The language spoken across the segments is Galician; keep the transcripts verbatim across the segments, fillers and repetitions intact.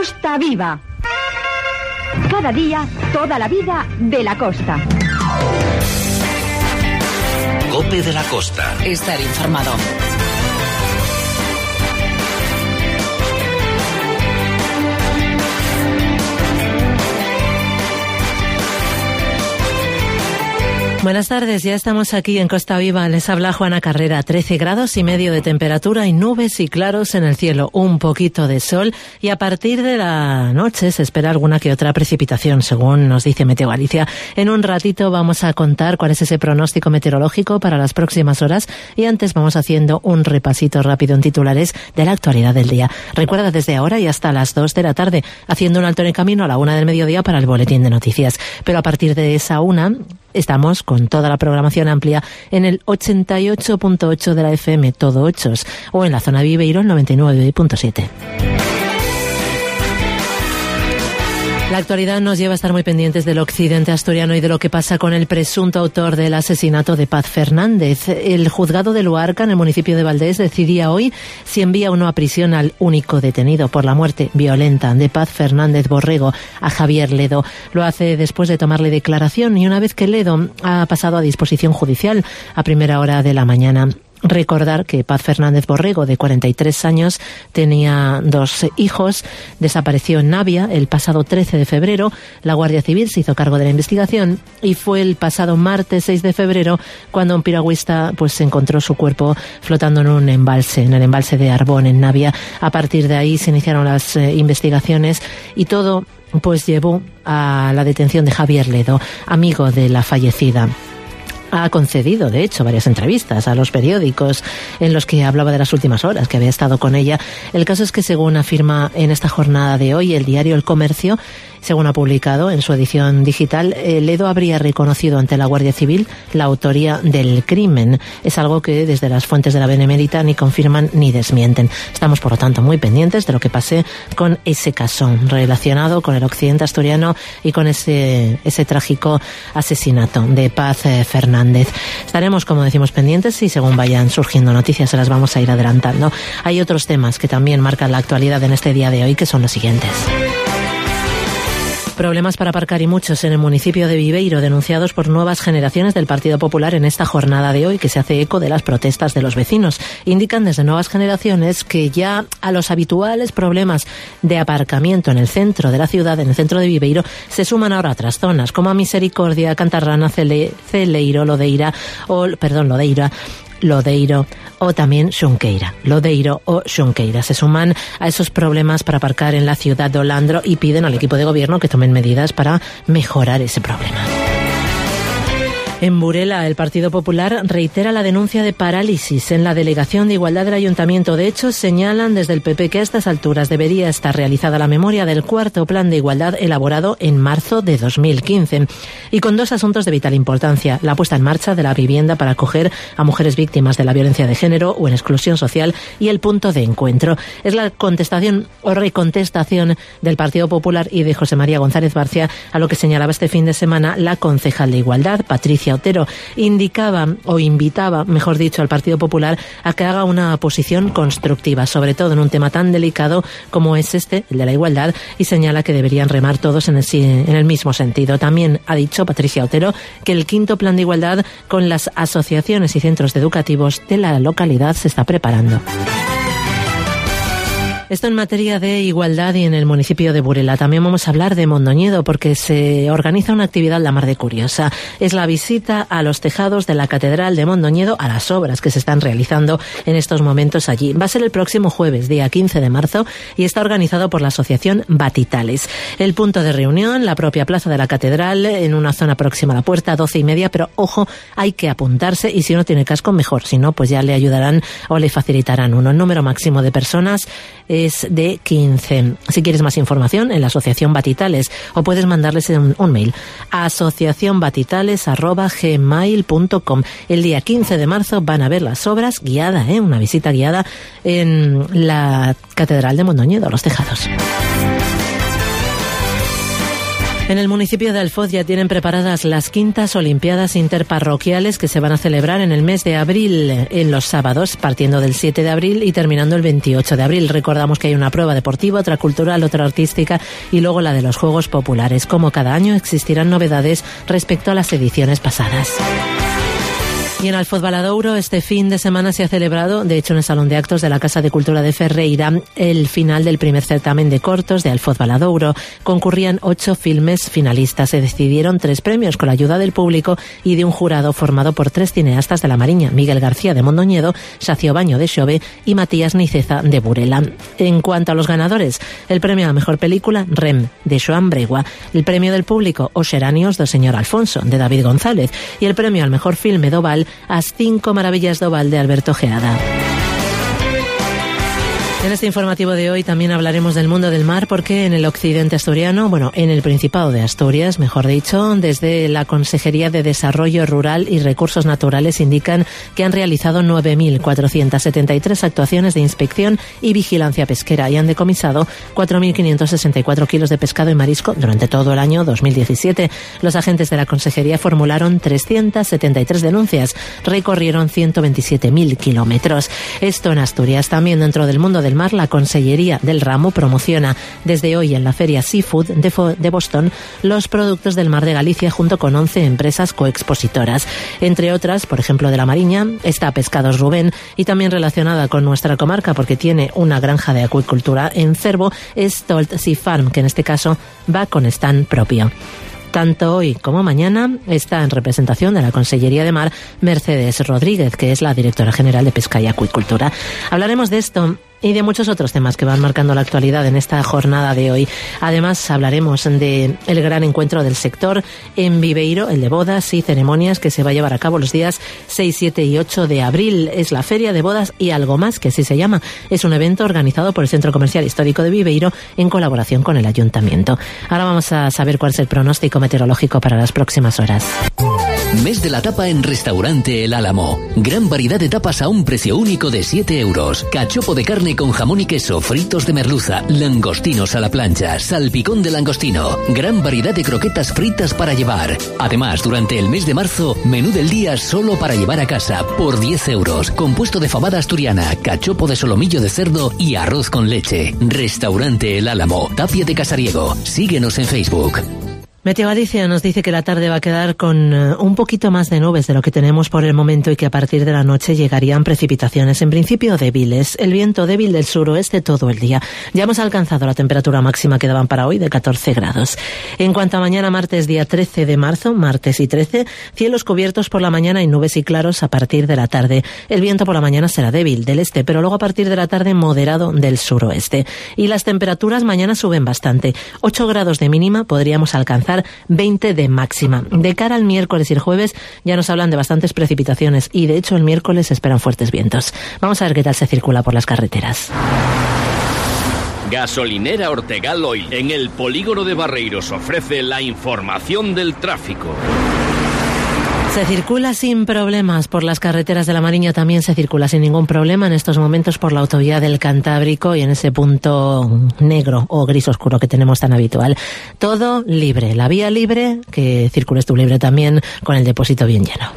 Costa Viva. Cada día, toda la vida de la costa. COPE de la Costa. Estar informado. Buenas tardes, ya estamos aquí en Costa Viva. Les habla Juana Carrera. trece grados y medio de temperatura y nubes y claros en el cielo. Un poquito de sol y a partir de la noche se espera alguna que otra precipitación, según nos dice Meteo Galicia. En un ratito vamos a contar cuál es ese pronóstico meteorológico para las próximas horas y antes vamos haciendo un repasito rápido en titulares de la actualidad del día. Recuerda desde ahora y hasta las dos de la tarde, haciendo un alto en el camino a la una del mediodía para el boletín de noticias. Pero a partir de esa una estamos con toda la programación amplia en el ochenta y ocho punto ocho de la F M, todo ochos, o en la zona de Viveiro, el noventa y nueve punto siete. La actualidad nos lleva a estar muy pendientes del occidente asturiano y de lo que pasa con el presunto autor del asesinato de Paz Fernández. El juzgado de Luarca, en el municipio de Valdés, decidía hoy si envía o no a prisión al único detenido por la muerte violenta de Paz Fernández Borrego, a Javier Ledo. Lo hace después de tomarle declaración y una vez que Ledo ha pasado a disposición judicial a primera hora de la mañana. Recordar que Paz Fernández Borrego, de cuarenta y tres años, tenía dos hijos, desapareció en Navia el pasado trece de febrero, la Guardia Civil se hizo cargo de la investigación y fue el pasado martes seis de febrero cuando un piragüista pues encontró su cuerpo flotando en un embalse, en el embalse de Arbón, en Navia. A partir de ahí se iniciaron las eh, investigaciones y todo pues llevó a la detención de Javier Ledo, amigo de la fallecida. Ha concedido, de hecho, varias entrevistas a los periódicos en los que hablaba de las últimas horas que había estado con ella. El caso es que, según afirma en esta jornada de hoy el diario El Comercio, según ha publicado en su edición digital, Ledo habría reconocido ante la Guardia Civil la autoría del crimen. Es algo que desde las fuentes de la Benemérita ni confirman ni desmienten. Estamos, por lo tanto, muy pendientes de lo que pase con ese caso relacionado con el occidente asturiano y con ese, ese trágico asesinato de Paz eh, Fernández. Estaremos, como decimos, pendientes y según vayan surgiendo noticias se las vamos a ir adelantando. Hay otros temas que también marcan la actualidad en este día de hoy, que son los siguientes. Problemas para aparcar y muchos en el municipio de Viveiro, denunciados por nuevas generaciones del Partido Popular en esta jornada de hoy, que se hace eco de las protestas de los vecinos. Indican desde Nuevas Generaciones que ya a los habituales problemas de aparcamiento en el centro de la ciudad, en el centro de Viveiro, se suman ahora otras zonas, como a Misericordia, Cantarrana, Cele, Celeiro, Lodeira, o, perdón, Lodeira, Lodeiro o también Xunqueira. Lodeiro o Xunqueira se suman a esos problemas para aparcar en la ciudad de Olandro y piden al equipo de gobierno que tomen medidas para mejorar ese problema. En Burela, el Partido Popular reitera la denuncia de parálisis en la Delegación de Igualdad del Ayuntamiento. De hecho, señalan desde el P P que a estas alturas debería estar realizada la memoria del cuarto Plan de Igualdad elaborado en marzo de dos mil quince. Y con dos asuntos de vital importancia: la puesta en marcha de la vivienda para acoger a mujeres víctimas de la violencia de género o en exclusión social y el punto de encuentro. Es la contestación o recontestación del Partido Popular y de José María González Barcia a lo que señalaba este fin de semana la concejal de Igualdad, Patricia Otero. Indicaba o invitaba, mejor dicho, al Partido Popular a que haga una posición constructiva, sobre todo en un tema tan delicado como es este, el de la igualdad, y señala que deberían remar todos en el, en el mismo sentido. También ha dicho Patricia Otero que el quinto plan de igualdad con las asociaciones y centros educativos de la localidad se está preparando. Esto en materia de igualdad y en el municipio de Burela. También vamos a hablar de Mondoñedo porque se organiza una actividad la mar de curiosa. Es la visita a los tejados de la Catedral de Mondoñedo, a las obras que se están realizando en estos momentos allí. Va a ser el próximo jueves, día quince de marzo, y está organizado por la asociación Batitales. El punto de reunión, la propia plaza de la Catedral, en una zona próxima a la puerta, doce y media, pero ojo, hay que apuntarse y si uno tiene casco, mejor. Si no, pues ya le ayudarán o le facilitarán uno. El número máximo de personas es de quince. Si quieres más información, en la Asociación Batitales, o puedes mandarles un, un mail a asociación batitales arroba gmail punto com. El día quince de marzo van a ver las obras guiada, ¿eh? Una visita guiada en la Catedral de Mondoñedo, Los Tejados. En el municipio de Alfoz ya tienen preparadas las quintas Olimpiadas Interparroquiales que se van a celebrar en el mes de abril, en los sábados, partiendo del siete de abril y terminando el veintiocho de abril. Recordamos que hay una prueba deportiva, otra cultural, otra artística y luego la de los Juegos Populares. Como cada año existirán novedades respecto a las ediciones pasadas. Y en Alfoz Valadouro este fin de semana se ha celebrado, de hecho en el Salón de Actos de la Casa de Cultura de Ferreira, el final del primer certamen de cortos de Alfoz Valadouro. Concurrían ocho filmes finalistas. Se decidieron tres premios con la ayuda del público y de un jurado formado por tres cineastas de La Mariña, Miguel García de Mondoñedo, Xacio Baño de Xove y Matías Niceza de Burela. En cuanto a los ganadores, el premio a Mejor Película, Rem, de Xoán Bregua. El premio del público, Os Xeranios do Señor Alfonso, de David González. Y el premio al Mejor Filme d'Oval, As cinco maravillas d'Oval, de Alberto Geada. En este informativo de hoy también hablaremos del mundo del mar porque en el occidente asturiano, bueno, en el Principado de Asturias, mejor dicho, desde la Consejería de Desarrollo Rural y Recursos Naturales indican que han realizado nueve mil cuatrocientas setenta y tres actuaciones de inspección y vigilancia pesquera y han decomisado cuatro mil quinientos sesenta y cuatro kilos de pescado y marisco durante todo el año dos mil diecisiete. Los agentes de la Consejería formularon trescientas setenta y tres denuncias, recorrieron ciento veintisiete mil kilómetros. Esto en Asturias. También dentro del mundo del mar, la Consellería del Ramo promociona desde hoy en la Feria Seafood de, Fo- de Boston los productos del mar de Galicia junto con once empresas coexpositoras. Entre otras, por ejemplo, de La Mariña, está Pescados Rubén y también relacionada con nuestra comarca porque tiene una granja de acuicultura en Cervo, es Tolt Sea Farm, que en este caso va con stand propio. Tanto hoy como mañana está en representación de la Consellería de Mar Mercedes Rodríguez, que es la directora general de Pesca y Acuicultura. Hablaremos de esto y de muchos otros temas que van marcando la actualidad en esta jornada de hoy. Además, hablaremos de el gran encuentro del sector en Viveiro, el de bodas y ceremonias que se va a llevar a cabo los días seis, siete y ocho de abril. Es la Feria de Bodas y Algo Más, que así se llama. Es un evento organizado por el Centro Comercial Histórico de Viveiro en colaboración con el Ayuntamiento. Ahora vamos a saber cuál es el pronóstico meteorológico para las próximas horas. Mes de la tapa en Restaurante El Álamo. Gran variedad de tapas a un precio único de siete euros. Cachopo de carne con jamón y queso, fritos de merluza, langostinos a la plancha, salpicón de langostino. Gran variedad de croquetas fritas para llevar. Además, durante el mes de marzo, menú del día solo para llevar a casa por diez euros. Compuesto de fabada asturiana, cachopo de solomillo de cerdo y arroz con leche. Restaurante El Álamo, Tapia de Casariego. Síguenos en Facebook. Meteo Galicia nos dice que la tarde va a quedar con uh, un poquito más de nubes de lo que tenemos por el momento y que a partir de la noche llegarían precipitaciones, en principio débiles. El viento débil del suroeste todo el día. Ya hemos alcanzado la temperatura máxima que daban para hoy de catorce grados. En cuanto a mañana, martes, día trece de marzo, martes y trece, cielos cubiertos por la mañana y nubes y claros a partir de la tarde. El viento por la mañana será débil del este, pero luego a partir de la tarde moderado del suroeste. Y las temperaturas mañana suben bastante. ocho grados de mínima podríamos alcanzar veinte de máxima. De cara al miércoles y el jueves ya nos hablan de bastantes precipitaciones y de hecho el miércoles se esperan fuertes vientos. Vamos a ver qué tal se circula por las carreteras. Gasolinera Ortegal Oil en el polígono de Barreiros ofrece la información del tráfico. Se circula sin problemas por las carreteras de La Mariña, también se circula sin ningún problema en estos momentos por la autovía del Cantábrico y en ese punto negro o gris oscuro que tenemos tan habitual. Todo libre, la vía libre, que circules tú libre también con el depósito bien lleno.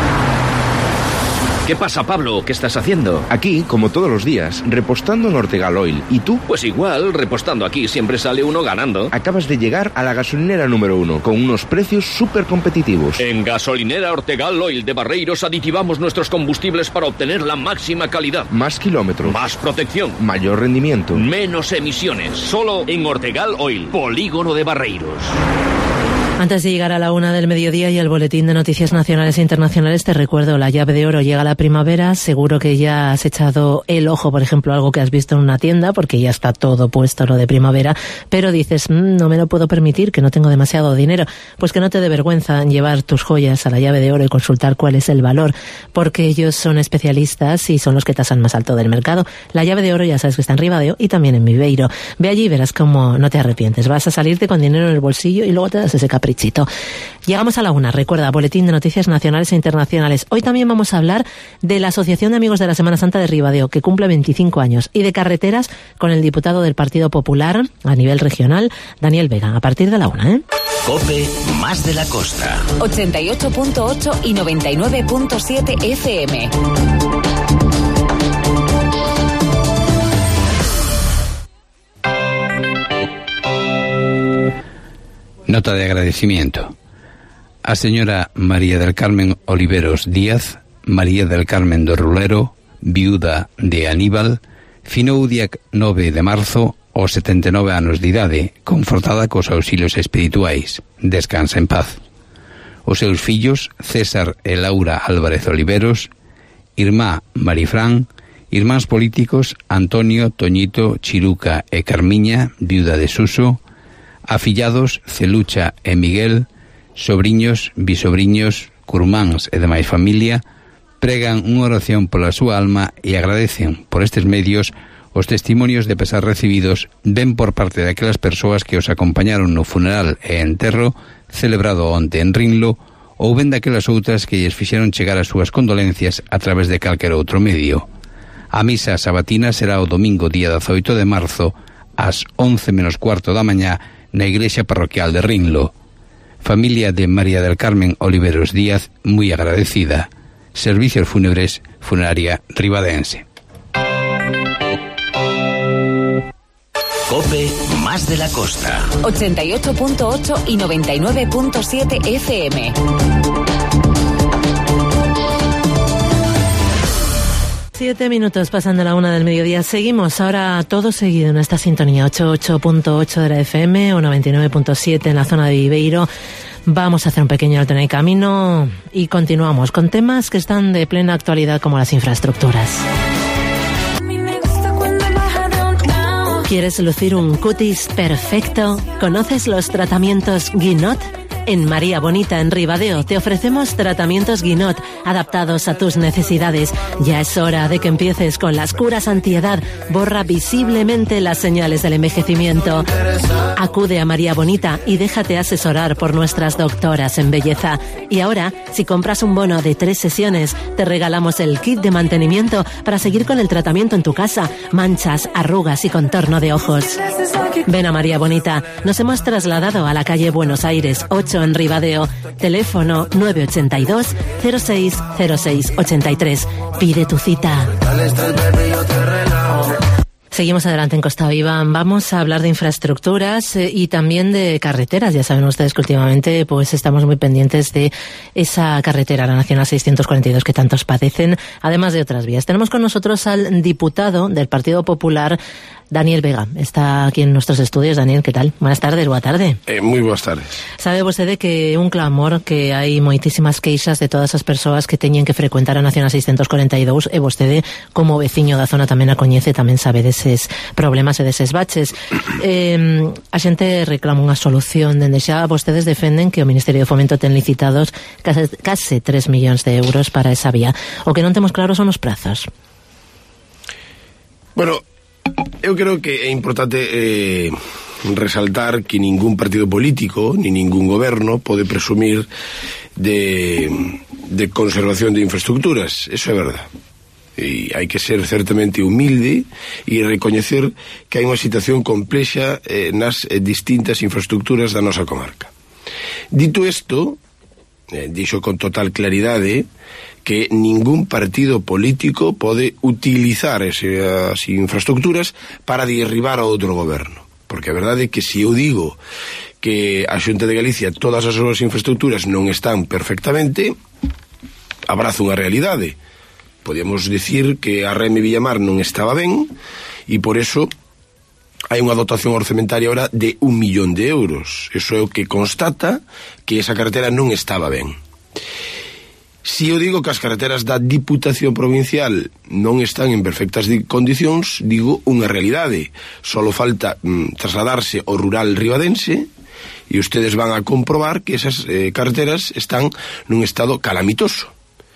¿Qué pasa, Pablo? ¿Qué estás haciendo? Aquí, como todos los días, repostando en Ortegal Oil. ¿Y tú? Pues igual, repostando aquí siempre sale uno ganando. Acabas de llegar a la gasolinera número uno, con unos precios súper competitivos. En Gasolinera Ortegal Oil de Barreiros aditivamos nuestros combustibles para obtener la máxima calidad. Más kilómetros. Más protección. Mayor rendimiento. Menos emisiones. Solo en Ortegal Oil, polígono de Barreiros. Antes de llegar a la una del mediodía y el boletín de noticias nacionales e internacionales, te recuerdo, la llave de oro llega a la primavera. Seguro que ya has echado el ojo, por ejemplo, a algo que has visto en una tienda, porque ya está todo puesto lo de primavera, pero dices, mmm, no me lo puedo permitir, que no tengo demasiado dinero. Pues que no te dé vergüenza llevar tus joyas a la llave de oro y consultar cuál es el valor, porque ellos son especialistas y son los que tasan más alto del mercado. La llave de oro ya sabes que está en Ribadeo y también en Viveiro. Ve allí y verás cómo no te arrepientes. Vas a salirte con dinero en el bolsillo y luego te das ese caprichito. Llegamos a la una. Recuerda, boletín de noticias nacionales e internacionales. Hoy también vamos a hablar de la Asociación de Amigos de la Semana Santa de Ribadeo, que cumple veinticinco años, y de carreteras con el diputado del Partido Popular a nivel regional, Daniel Vega, a partir de la una, ¿eh? COPE más de la costa. ochenta y ocho punto ocho y noventa y nueve punto siete F M. Nota de agradecimiento. A señora María del Carmen Oliveros Díaz, María del Carmen do Rulero, viuda de Aníbal, finou o día nove de marzo aos setenta e nove anos de idade, confortada cos auxilios espirituais. Descansa en paz. Os seus fillos, César e Laura Álvarez Oliveros, irmá Marifrán, irmáns políticos Antonio, Toñito, Chiruca e Carmiña, viuda de Suso, afillados Celucha e Miguel, sobriños, bisobriños, curmáns e demais familia, pregan unha oración pola súa alma e agradecen por estes medios os testimonios de pesar recibidos ben por parte daquelas persoas que os acompañaron no funeral e enterro celebrado onte en Rinlo ou ben daquelas outras que lles fixeron chegar as súas condolencias a través de calquer outro medio. A misa sabatina será o domingo día dezaoito de marzo ás once menos cuarto da mañá na igrexa parroquial de Rinlo. Familia de María del Carmen Oliveros Díaz, moi agradecida. Servicios Fúnebres, Funeraria Ribadense. COPE más de la costa. ochenta y ocho punto ocho y noventa y nueve punto siete F M. Siete minutos pasando la una del mediodía. Seguimos ahora todo seguido en esta sintonía. ochenta y ocho punto ocho de la F M o noventa y nueve punto siete en la zona de Viveiro. Vamos a hacer un pequeño alto en el camino y continuamos con temas que están de plena actualidad como las infraestructuras. ¿Quieres lucir un cutis perfecto? ¿Conoces los tratamientos Guinot? En María Bonita, en Ribadeo, te ofrecemos tratamientos Guinot adaptados a tus necesidades. Ya es hora de que empieces con las curas antiedad. Borra visiblemente las señales del envejecimiento. Acude a María Bonita y déjate asesorar por nuestras doctoras en belleza. Y ahora, si compras un bono de tres sesiones, te regalamos el kit de mantenimiento para seguir con el tratamiento en tu casa. Manchas, arrugas y contorno de ojos. Ven a María Bonita. Nos hemos trasladado a la calle Buenos Aires, ocho en Ribadeo. Teléfono nueve ocho dos, cero seis cero seis ocho tres. Pide tu cita. Seguimos adelante en Costa Viva. Vamos a hablar de infraestructuras eh, y también de carreteras. Ya saben ustedes que últimamente pues estamos muy pendientes de esa carretera, la Nacional seiscientos cuarenta y dos, que tantos padecen, además de otras vías. Tenemos con nosotros al diputado del Partido Popular, Daniel Vega. Está aquí en nuestros estudios. Daniel, ¿qué tal? Buenas tardes, boa tarde. Eh, moi boas tardes. Sabe vostede que un clamor que hai moitísimas queixas de todas as persoas que teñen que frecuentar a Nacional seiscientos cuarenta e dous, e vostede como veciño da zona tamén a coñece, tamén sabe deses problemas e deses baches. Eh, a xente reclama unha solución. Dende xa vostedes defenden que o Ministerio de Fomento ten licitados case, case tres millóns de euros para esa vía. O que non temos claro son os prazos. Bueno, eu creo que é importante eh, resaltar que ningún partido político ni ningún goberno pode presumir de, de conservación de infraestructuras. Eso é verdade. E hai que ser certamente humilde e recoñecer que hai unha situación complexa eh, nas eh, distintas infraestructuras da nosa comarca. Dito isto, eh, dixo con total claridade que ningún partido político pode utilizar esas infraestructuras para derribar a outro goberno. Porque a verdade é que se eu digo que a Xunta de Galicia todas as súas infraestructuras non están perfectamente, abrazo unha realidade. Podíamos dicir que a Reme Villamar non estaba ben e por eso hai unha dotación orzamentaria ahora de un millón de euros. Eso é o que constata que esa carretera non estaba ben. Si eu digo que as carreteras da Diputación Provincial non están en perfectas condicións, digo unha realidade. Solo falta mm, trasladarse ao rural ribadense e ustedes van a comprobar que esas eh, carreteras están nun estado calamitoso.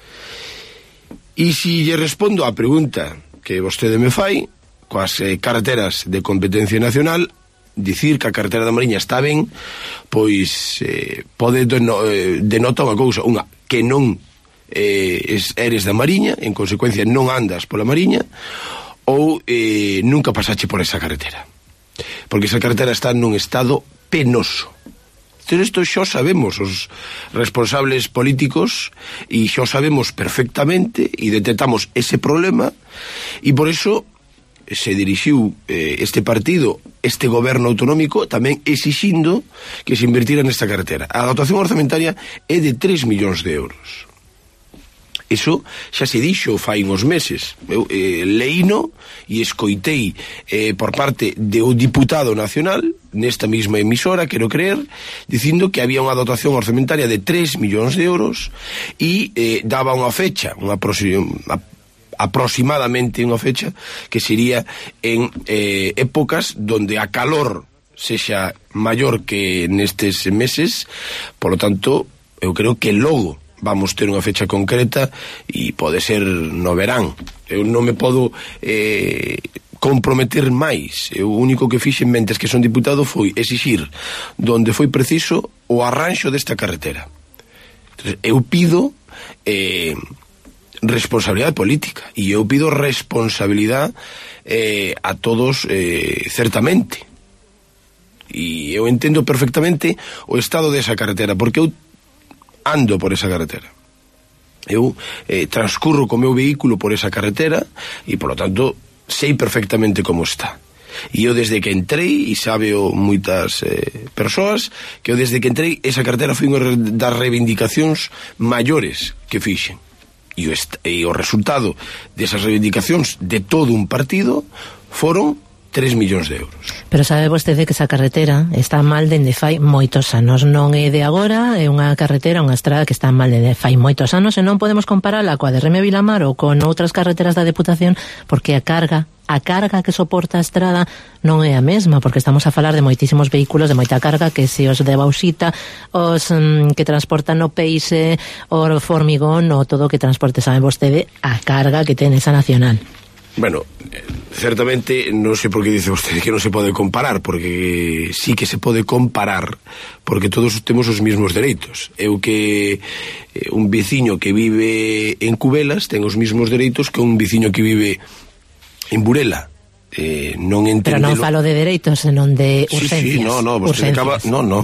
E si lle respondo á pregunta que vostede me fai, coas eh, carreteras de competencia nacional, dicir que a carretera da Mariña está ben, pois eh, pode deno, eh, denota unha cousa, unha, que non eh, eres da Mariña, en consecuencia non andas pola Mariña, ou eh, nunca pasache por esa carretera. Porque esa carretera está nun estado penoso. Entón, isto xo sabemos os responsables políticos e xo sabemos perfectamente e detectamos ese problema, e por iso se dirixiu eh, este partido, este goberno autonómico, tamén exixindo que se invertira nesta carretera. A dotación orzamentaria é de tres millóns de euros. Iso xa se dixo fai uns meses. Eu eh, leíno e escoitei eh, por parte do diputado nacional nesta mesma emisora, quero creer, dicindo que había unha dotación orzamentaria de tres millóns de euros e eh, daba unha fecha, unha aproxima, aproximadamente unha fecha que sería en eh, épocas donde a calor sexa maior que nestes meses. Por lo tanto, eu creo que logo vamos ter unha fecha concreta e pode ser no verán. Eu non me podo eh, comprometer máis. Eu o único que fixen mentes que son diputado foi exixir donde foi preciso o arranxo desta carretera. Entonces, eu pido eh, responsabilidade política e eu pido responsabilidade eh, a todos eh, certamente. E eu entendo perfectamente o estado desa carretera, porque eu ando por esa carretera. Eu eh, transcurro co meu vehículo por esa carretera e, por lo tanto, sei perfectamente como está. E eu desde que entrei, e sabe o moitas eh, persoas, que eu desde que entrei, esa carretera foi unha das reivindicacións maiores que fixen. E o, e o resultado desas reivindicacións de todo un partido foron tres millóns de euros. Pero sabe vostede que esa carretera está mal dende fai moitos anos, non é de agora, é unha carretera, unha estrada que está mal dende fai moitos anos, e non podemos comparala coa de Reme Vilamar ou con outras carreteras da Deputación, porque a carga a carga que soporta a estrada non é a mesma, porque estamos a falar de moitísimos vehículos de moita carga, que se os de bauxita, os mm, que transportan o peixe, o formigón, ou todo o que transporte, sabe vostede a carga que ten esa nacional. Bueno, certamente non sei por que dice vostede que non se pode comparar, porque sí que se pode comparar, porque todos temos os mesmos dereitos. Eu que eh, un veciño que vive en Cubelas ten os mesmos dereitos que un veciño que vive en Burela. Eh, non entendelo. Pero non falo de dereitos, senón de urgencias. Sí, sí, no, no, vostede acaba... No, no,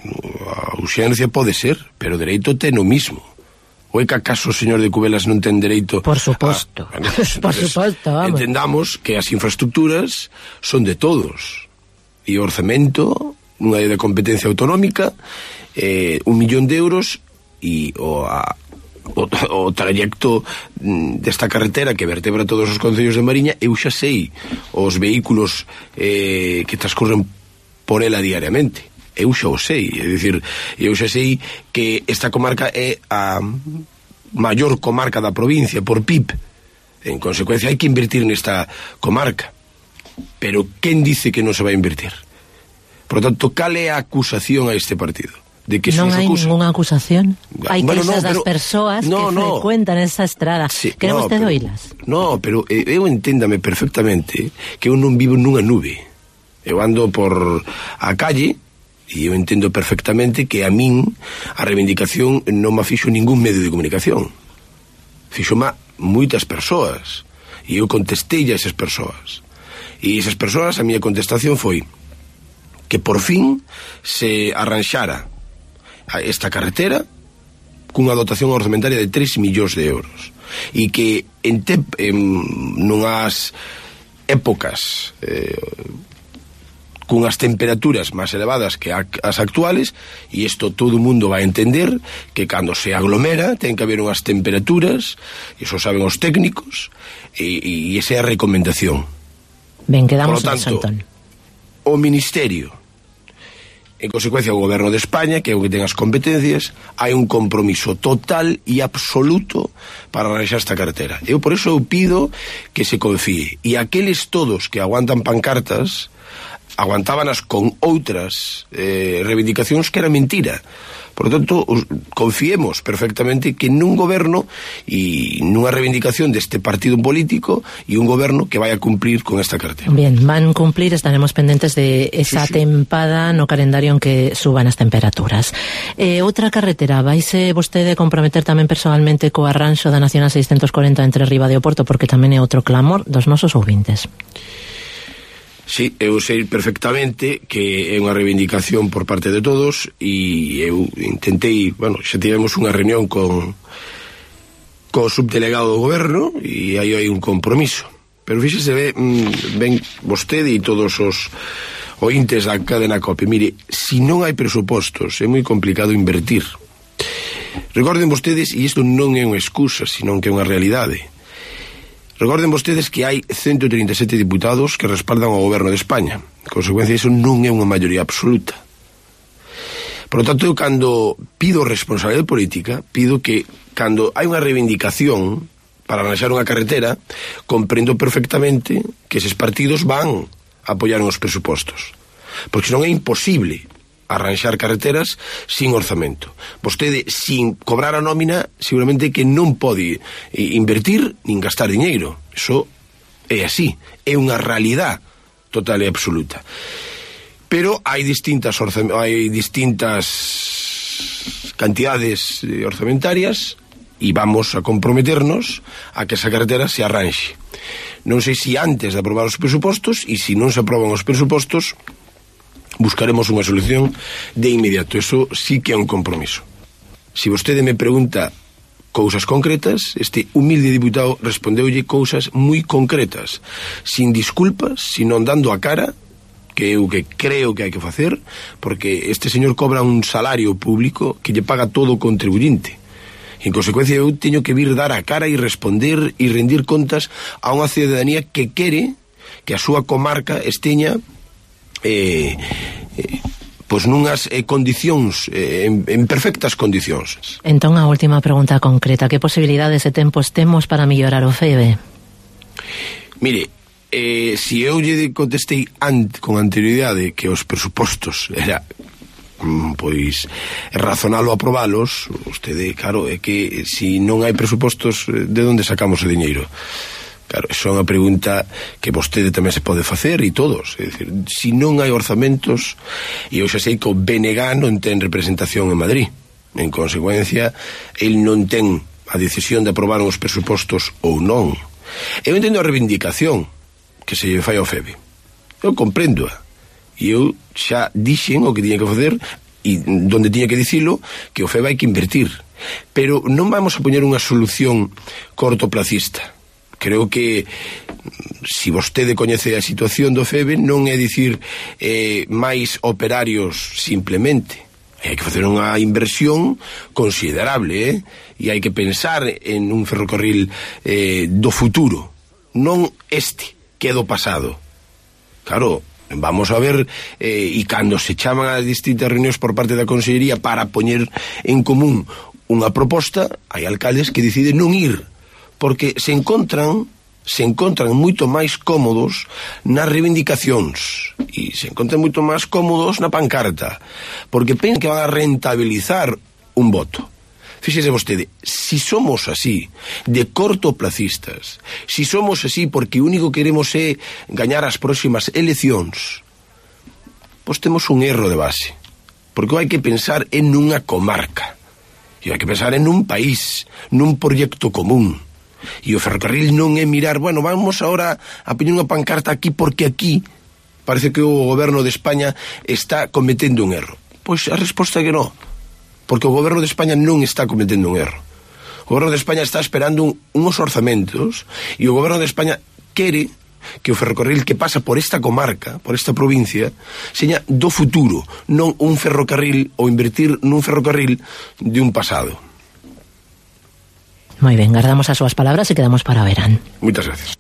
a urgencia pode ser, pero o dereito ten o mismo. Ou é que acaso o señor de Cubelas non ten dereito? Por suposto, a... bueno, pues, por suposto, vamos. Entendamos que as infraestructuras son de todos. E o orzamento, unha lei de competencia autonómica, eh, un millón de euros, e o, a, o, o trayecto desta carretera que vertebra todos os concellos de Mariña, eu xa sei os vehículos eh, que transcurren por ela diariamente. Eu xa o sei, é dicir, eu xa sei que esta comarca é a maior comarca da provincia por P I B. En consecuencia, hai que invertir nesta comarca. Pero quen dice que non se vai invertir? Por lo tanto, cal é a acusación a este partido? De que non se hai acusa? ninguna acusación. Hai bueno, queixas no, das pero, persoas no, que no. frecuentan esa estrada. Sí, Quere no, vostede pero, oílas? No, pero eh, eu enténdame perfectamente que eu non vivo nunha nube. Eu ando por a calle e eu entendo perfectamente que a min a reivindicación non me fixo ningún medio de comunicación. Fixo má moitas persoas e eu contestei a esas persoas. E esas persoas, a miña contestación foi que por fin se arranxara esta carretera cunha dotación orzamentaria de tres millóns de euros e que en, te, en nunhas épocas eh, cunhas temperaturas máis elevadas que as actuales, e isto todo o mundo vai entender que cando se aglomera ten que haber unhas temperaturas, iso saben os técnicos, e, e esa é a recomendación. Ben, quedamos en eso, entón. O Ministerio, en consecuencia o Goberno de España, que é o que ten as competencias, hai un compromiso total e absoluto para arranxar esta carretera. Eu por eso eu pido que se confíe, e aqueles todos que aguantan pancartas aguantábanas con outras eh, reivindicacións que era mentira. Por lo tanto, os, confiemos perfectamente que nun goberno e nunha reivindicación deste partido político e un goberno que vai a cumplir con esta carretera. Bien, van cumplir, estaremos pendentes de esa sí, sí. tempada no calendario en que suban as temperaturas. Eh, outra carretera, vaise vostede comprometer tamén personalmente co arranxo da Nacional seiscentos corenta entre Ribadeo e Porto, porque tamén é outro clamor dos nosos ouvintes. Sí, eu sei perfectamente que é unha reivindicación por parte de todos e eu intentei, bueno, xa tivemos unha reunión con co subdelegado do goberno e aí hai un compromiso. Pero fíxese, ve, ven vostede e todos os ointes da cadena COPE. Mire, se non hai presupostos é moi complicado invertir. Recorden vostedes, e isto non é unha excusa, sino que é unha realidade. Recorden vostedes que hai ciento trinta e sete diputados que respaldan ao goberno de España. En consecuencia, iso non é unha maioría absoluta. Por lo tanto, eu cando pido responsabilidade política, pido que cando hai unha reivindicación para arranxar unha carretera, comprendo perfectamente que eses partidos van a apoiar os presupostos. Porque senón é imposible arranxar carreteras sin orzamento. Vostede, sin cobrar a nómina, seguramente que non pode invertir nin gastar diñeiro. Iso é así, é unha realidade total e absoluta. Pero hai distintas hai distintas cantidades orzamentarias e vamos a comprometernos a que esa carretera se arranxe. Non sei se antes de aprobar os presupostos, e se non se aproban os presupostos, buscaremos unha solución de inmediato. Eso sí que é un compromiso. Se vostede me pregunta cousas concretas, este humilde diputado respondeulle cousas moi concretas, sin disculpas, sino dando a cara, que é o que creo que hai que facer, porque este señor cobra un salario público que lle paga todo o contribuyente. En consecuencia, eu teño que vir dar a cara e responder e rendir contas a unha ciudadanía que quere que a súa comarca esteña Eh, eh, pois nunhas eh, condicións eh, en, en perfectas condicións. Entón, a última pregunta concreta: que posibilidades e tempos temos para mellorar o F E B? Mire, eh, si eu lle contestei ant, con anterioridade que os presupostos era pois razonalo aprobalos, vostede, claro, é que si non hai presupostos, de onde sacamos o diñeiro? Claro, iso é unha pregunta que vostede tamén se pode facer, e todos. É dicir, se non hai orzamentos, e eu xa sei que o B N G non ten representación en Madrid. En consecuencia, el non ten a decisión de aprobar os presupostos ou non. Eu entendo a reivindicación que se lle fai ao F E B. Eu comprendo-a. E eu xa dixen o que tiña que facer, e donde tiña que dicilo, que o F E B hai que invertir. Pero non vamos a poñer unha solución cortoplacista. Creo que se vostede coñece a situación do F E B, non é dicir eh, máis operarios simplemente. Hai que facer unha inversión considerable, eh? E hai que pensar en un ferrocarril eh, do futuro, non este, que é do pasado. Claro, vamos a ver, eh, e cando se chaman a distintas reunións por parte da Consellería para poñer en común unha proposta, hai alcaldes que deciden non ir, porque se encontran se encontran moito máis cómodos nas reivindicacións e se encontran moito máis cómodos na pancarta, porque pensan que van a rentabilizar un voto. Fíxese vostede, si somos así, de cortoplacistas, si somos así porque o único que queremos é gañar as próximas eleccións, pois temos un erro de base, porque hai que pensar en unha comarca, e hai que pensar en un país, nun proxecto común. E o ferrocarril non é mirar, bueno, vamos ahora a poñer unha pancarta aquí porque aquí parece que o goberno de España está cometendo un erro. Pois a resposta é que non, porque o goberno de España non está cometendo un erro. O goberno de España está esperando un, uns orzamentos, e o goberno de España quere que o ferrocarril que pasa por esta comarca, por esta provincia, seña do futuro, non un ferrocarril ou invertir nun ferrocarril de un pasado. Moi ben, guardamos as súas palabras e quedamos para o verán. Moitas gracias.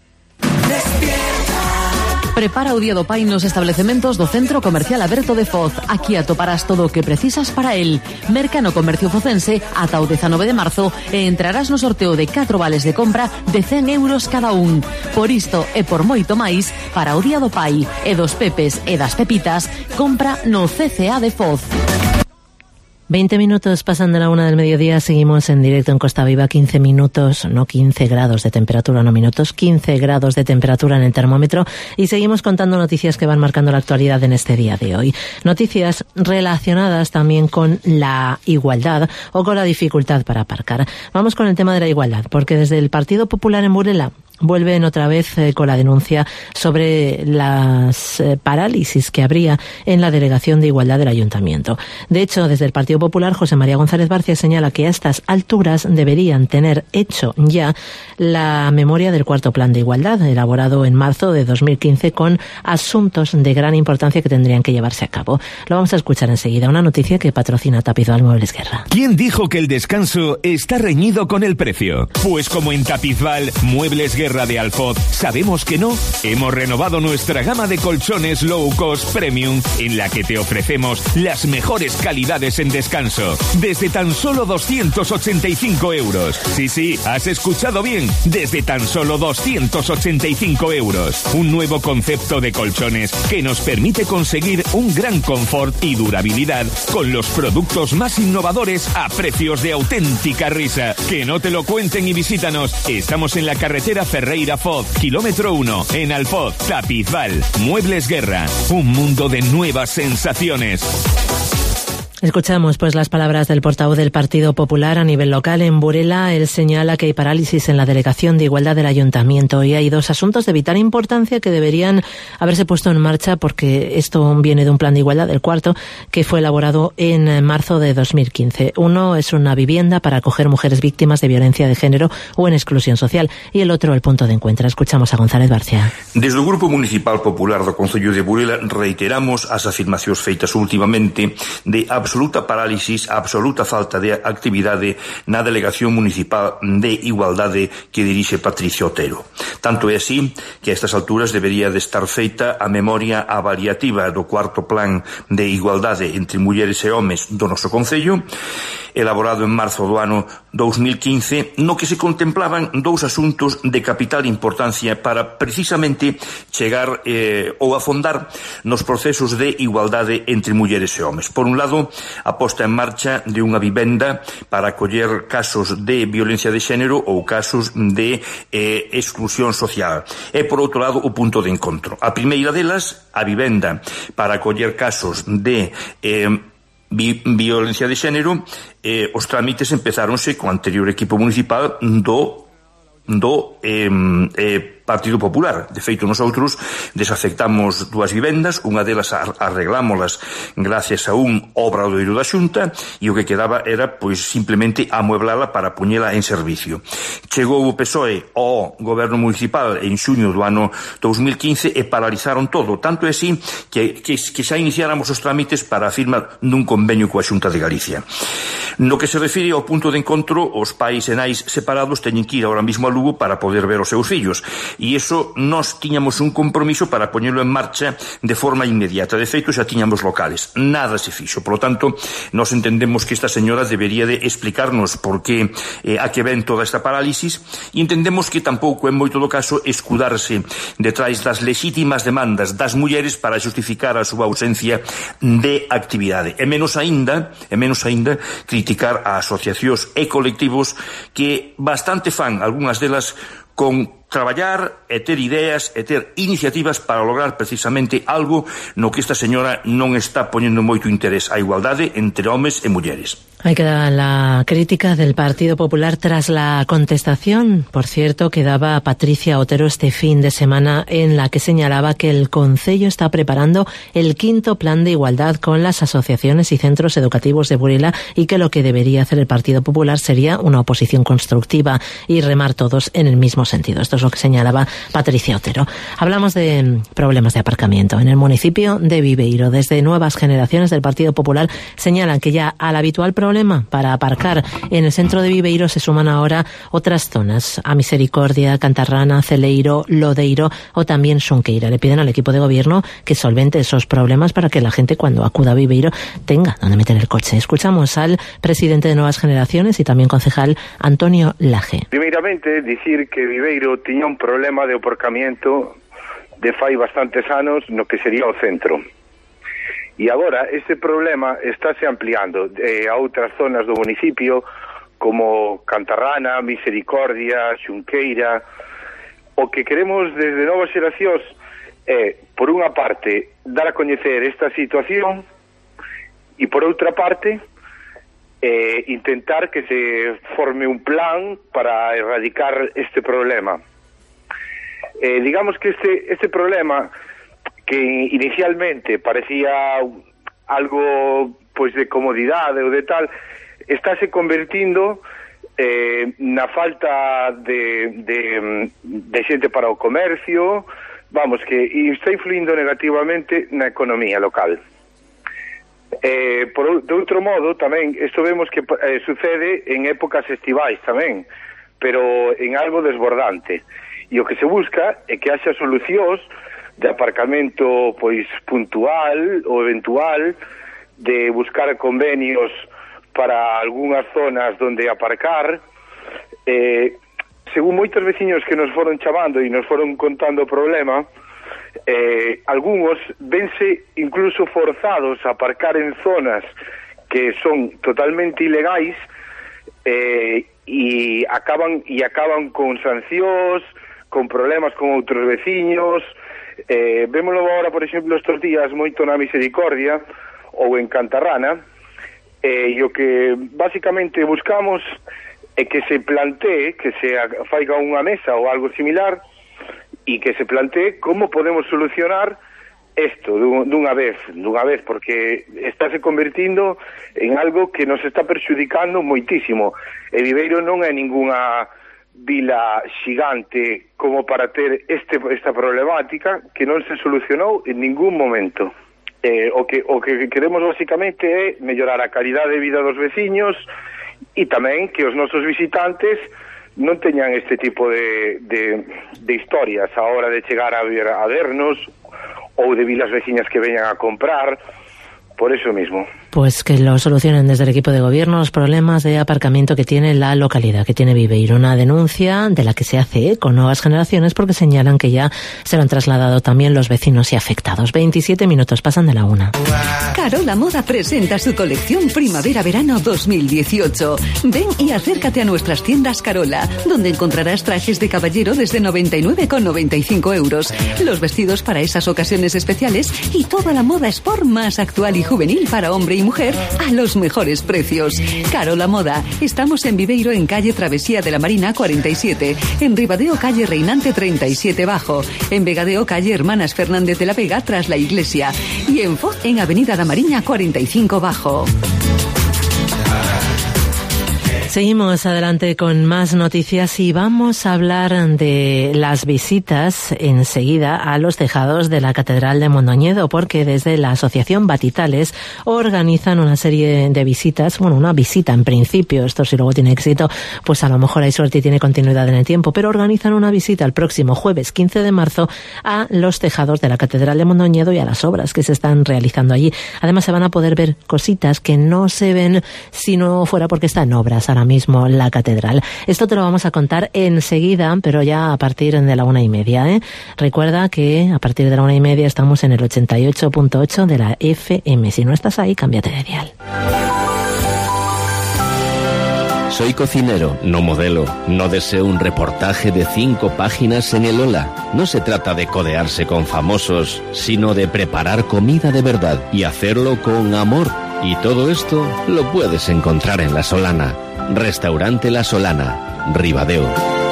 Prepara o Día do Pai nos establecementos do Centro Comercial Aberto de Foz. Aquí atoparás todo o que precisas para el. Merca no comercio focense ata o dezanove de marzo e entrarás no sorteo de catro vales de compra de cen euros cada un. Por isto e por moito máis, para o Día do Pai e dos Pepes e das Pepitas, compra no C C A de Foz. veinte minutos pasando la una del mediodía, seguimos en directo en Costa Viva. Quince minutos, no quince grados de temperatura, no minutos, quince grados de temperatura en el termómetro, y seguimos contando noticias que van marcando la actualidad en este día de hoy. Noticias relacionadas también con la igualdad o con la dificultad para aparcar. Vamos con el tema de la igualdad, porque desde el Partido Popular en Burela vuelven otra vez eh, con la denuncia sobre las eh, parálisis que habría en la Delegación de Igualdad del Ayuntamiento. De hecho, desde el Partido Popular, José María González Barcia señala que a estas alturas deberían tener hecho ya la memoria del cuarto Plan de Igualdad, elaborado en marzo de dos mil quince, con asuntos de gran importancia que tendrían que llevarse a cabo. Lo vamos a escuchar enseguida, una noticia que patrocina Tapizval Muebles Guerra. ¿Quién dijo que el descanso está reñido con el precio? Pues como en Tapizval Muebles Guerra de Alfoz sabemos que no, hemos renovado nuestra gama de colchones low cost premium, en la que te ofrecemos las mejores calidades en descanso, desde tan solo doscientos ochenta y cinco euros. Sí, sí, has escuchado bien, desde tan solo doscientos ochenta y cinco euros. Un nuevo concepto de colchones que nos permite conseguir un gran confort y durabilidad con los productos más innovadores a precios de auténtica risa. Que no te lo cuenten y visítanos. Estamos en la carretera Ferreira-Foz, kilómetro uno, en Alfoz, Tapizval. Muebles Guerra, un mundo de nuevas sensaciones. Escuchamos pues las palabras del portavoz del Partido Popular a nivel local en Burela. Él señala que hay parálisis en la Delegación de Igualdad del Ayuntamiento y hay dos asuntos de vital importancia que deberían haberse puesto en marcha, porque esto viene de un plan de igualdad, el cuarto, que fue elaborado en marzo de dos mil quince. Uno es una vivienda para acoger mujeres víctimas de violencia de género o en exclusión social, y el otro el punto de encuentro. Escuchamos a González Barcia. Desde o Grupo Municipal Popular do Concello de Burela reiteramos as afirmacións feitas últimamente de absoluta parálisis, absoluta falta de actividade na Delegación Municipal de Igualdade que dirixe Patricia Otero. Tanto é así que a estas alturas debería de estar feita a memoria avaliativa do cuarto Plan de Igualdade entre mulleres e homes do noso Concello, elaborado en marzo do ano dos mil quince, no que se contemplaban dous asuntos de capital importancia para precisamente chegar eh, ou afondar nos procesos de igualdade entre mulleres e homes. Por un lado, a posta en marcha de unha vivenda para acoller casos de violencia de xénero ou casos de eh, exclusión social. E, por outro lado, o punto de encontro. A primeira delas, a vivenda para acoller casos de eh, vi violencia de xénero. Eh, os trámites empezáronse co anterior equipo municipal do do eh, eh, Partido Popular. De feito, nosotros desafectamos dúas vivendas, unha delas arreglámolas gracias a un obradoiro da Xunta, e o que quedaba era, pois, simplemente amueblala para poñela en servicio. Chegou o P S O E ao goberno municipal en xuño do ano dos mil quince e paralizaron todo, tanto é así que, que, que xa iniciáramos os trámites para a firma dun convenio coa Xunta de Galicia. No que se refire ao punto de encontro, os pais e nais separados teñen que ir ahora mismo a Lugo para poder ver os seus fillos. E iso nós tiñamos un compromiso para poñelo en marcha de forma inmediata. De feito, xa tiñamos locales. Nada se fixo. Por lo tanto, nós entendemos que esta señora debería de explicarnos por que eh, a que ven toda esta parálisis, e entendemos que tampouco é moito do caso escudarse detrás das lexítimas demandas das mulleres para justificar a súa ausencia de actividade. E menos aínda, e menos aínda criticar a asociacións e colectivos que bastante fan, algunhas delas, con traballar e ter ideas e ter iniciativas para lograr precisamente algo no que esta señora non está poñendo moito interés: a igualdade entre homes e mulleres. Ahí queda la crítica del Partido Popular tras la contestación, por cierto, que daba Patricia Otero este fin de semana, en la que señalaba que el Concello está preparando el quinto plan de igualdad con las asociaciones y centros educativos de Burela, y que lo que debería hacer el Partido Popular sería una oposición constructiva y remar todos en el mismo sentido. Esto es lo que señalaba Patricia Otero. Hablamos de problemas de aparcamiento en el municipio de Viveiro. Desde Nuevas Generaciones del Partido Popular señalan que ya al habitual problema para aparcar en el centro de Viveiro se suman ahora otras zonas: a Misericordia, Cantarrana, Celeiro, Lodeiro o también Xunqueira. Le piden al equipo de gobierno que solvente esos problemas para que la gente, cuando acuda a Viveiro, tenga donde meter el coche. Escuchamos al presidente de Nuevas Generaciones y también concejal Antonio Laje. Primeiramente, dicir que Viveiro tiña un problema de aparcamiento de fai bastantes anos no que sería o centro. E agora ese problema estáse ampliando eh, a outras zonas do municipio, como Cantarrana, Misericordia, Xunqueira. O que queremos desde Novas Xeracións é, por unha parte, dar a coñecer esta situación, e por outra parte, eh, intentar que se forme un plan para erradicar este problema. Eh, digamos que este, este problema, que inicialmente parecía algo pois de comodidade ou de tal, estáse convertindo eh, na falta de, de, de xente para o comercio, vamos, que está influindo negativamente na economía local. Eh, por, de outro modo, tamén, isto vemos que eh, sucede en épocas estivais tamén, pero en algo desbordante. E o que se busca é que haxa solucións de aparcamento pois puntual ou eventual, de buscar convenios para algunhas zonas donde aparcar. Eh, según moitos veciños que nos foron chamando e nos foron contando o problema, eh, algúns vense incluso forzados a aparcar en zonas que son totalmente ilegais, eh, e acaban e acaban con sancións, con problemas con outros veciños. Eh, vémoslo agora, por exemplo, estes días moito na Misericordia ou en Cantarrana, eh, e o que basicamente buscamos é que se plantee, que se faiga unha mesa ou algo similar, e que se plantee como podemos solucionar isto dunha vez, dunha vez, porque estáse convertindo en algo que nos está perxudicando moitísimo. E Viveiro non é ningunha vila xigante como para ter este, esta problemática que non se solucionou en ningún momento. Eh, o que o que queremos basicamente é mellorar a calidade de vida dos veciños e tamén que os nosos visitantes non teñan este tipo de, de, de historias a hora de chegar a, ver, a vernos, ou de vilas veciñas que veñan a comprar, por eso mismo. Pues que lo solucionen desde el equipo de gobierno los problemas de aparcamiento que tiene la localidad, que tiene Viveiro. Una denuncia de la que se hace eco Nuevas Generaciones, porque señalan que ya se lo han trasladado también los vecinos y afectados. veintisiete minutos pasan de la una. Carola Moda presenta su colección Primavera-Verano dos mil dieciocho. Ven y acércate a nuestras tiendas Carola, donde encontrarás trajes de caballero desde noventa y nueve con noventa y cinco euros, los vestidos para esas ocasiones especiales y toda la moda sport más actual y juvenil para hombre y mujer a los mejores precios. Carola Moda. Estamos en Viveiro, en calle Travesía de la Marina cuarenta y siete, en Ribadeo calle Reinante treinta y siete Bajo, en Vegadeo calle Hermanas Fernández de la Vega tras la iglesia y en Foz en avenida da Mariña cuarenta y cinco Bajo. Seguimos adelante con más noticias y vamos a hablar de las visitas enseguida a los tejados de la Catedral de Mondoñedo, porque desde la Asociación Batitales organizan una serie de visitas, bueno, una visita en principio, esto si luego tiene éxito, pues a lo mejor hay suerte y tiene continuidad en el tiempo, pero organizan una visita el próximo jueves quince de marzo a los tejados de la Catedral de Mondoñedo y a las obras que se están realizando allí. Además se van a poder ver cositas que no se ven si no fuera porque está en obras ahora mismo la catedral. Esto te lo vamos a contar enseguida, pero ya a partir de la una y media, ¿eh? Recuerda que a partir de la una y media estamos en el ochenta y ocho punto ocho de la F M. Si no estás ahí, cámbiate de dial. Soy cocinero, no modelo. No deseo un reportaje de cinco páginas en el Hola. No se trata de codearse con famosos, sino de preparar comida de verdad y hacerlo con amor. Y todo esto lo puedes encontrar en La Solana. Restaurante La Solana, Ribadeo.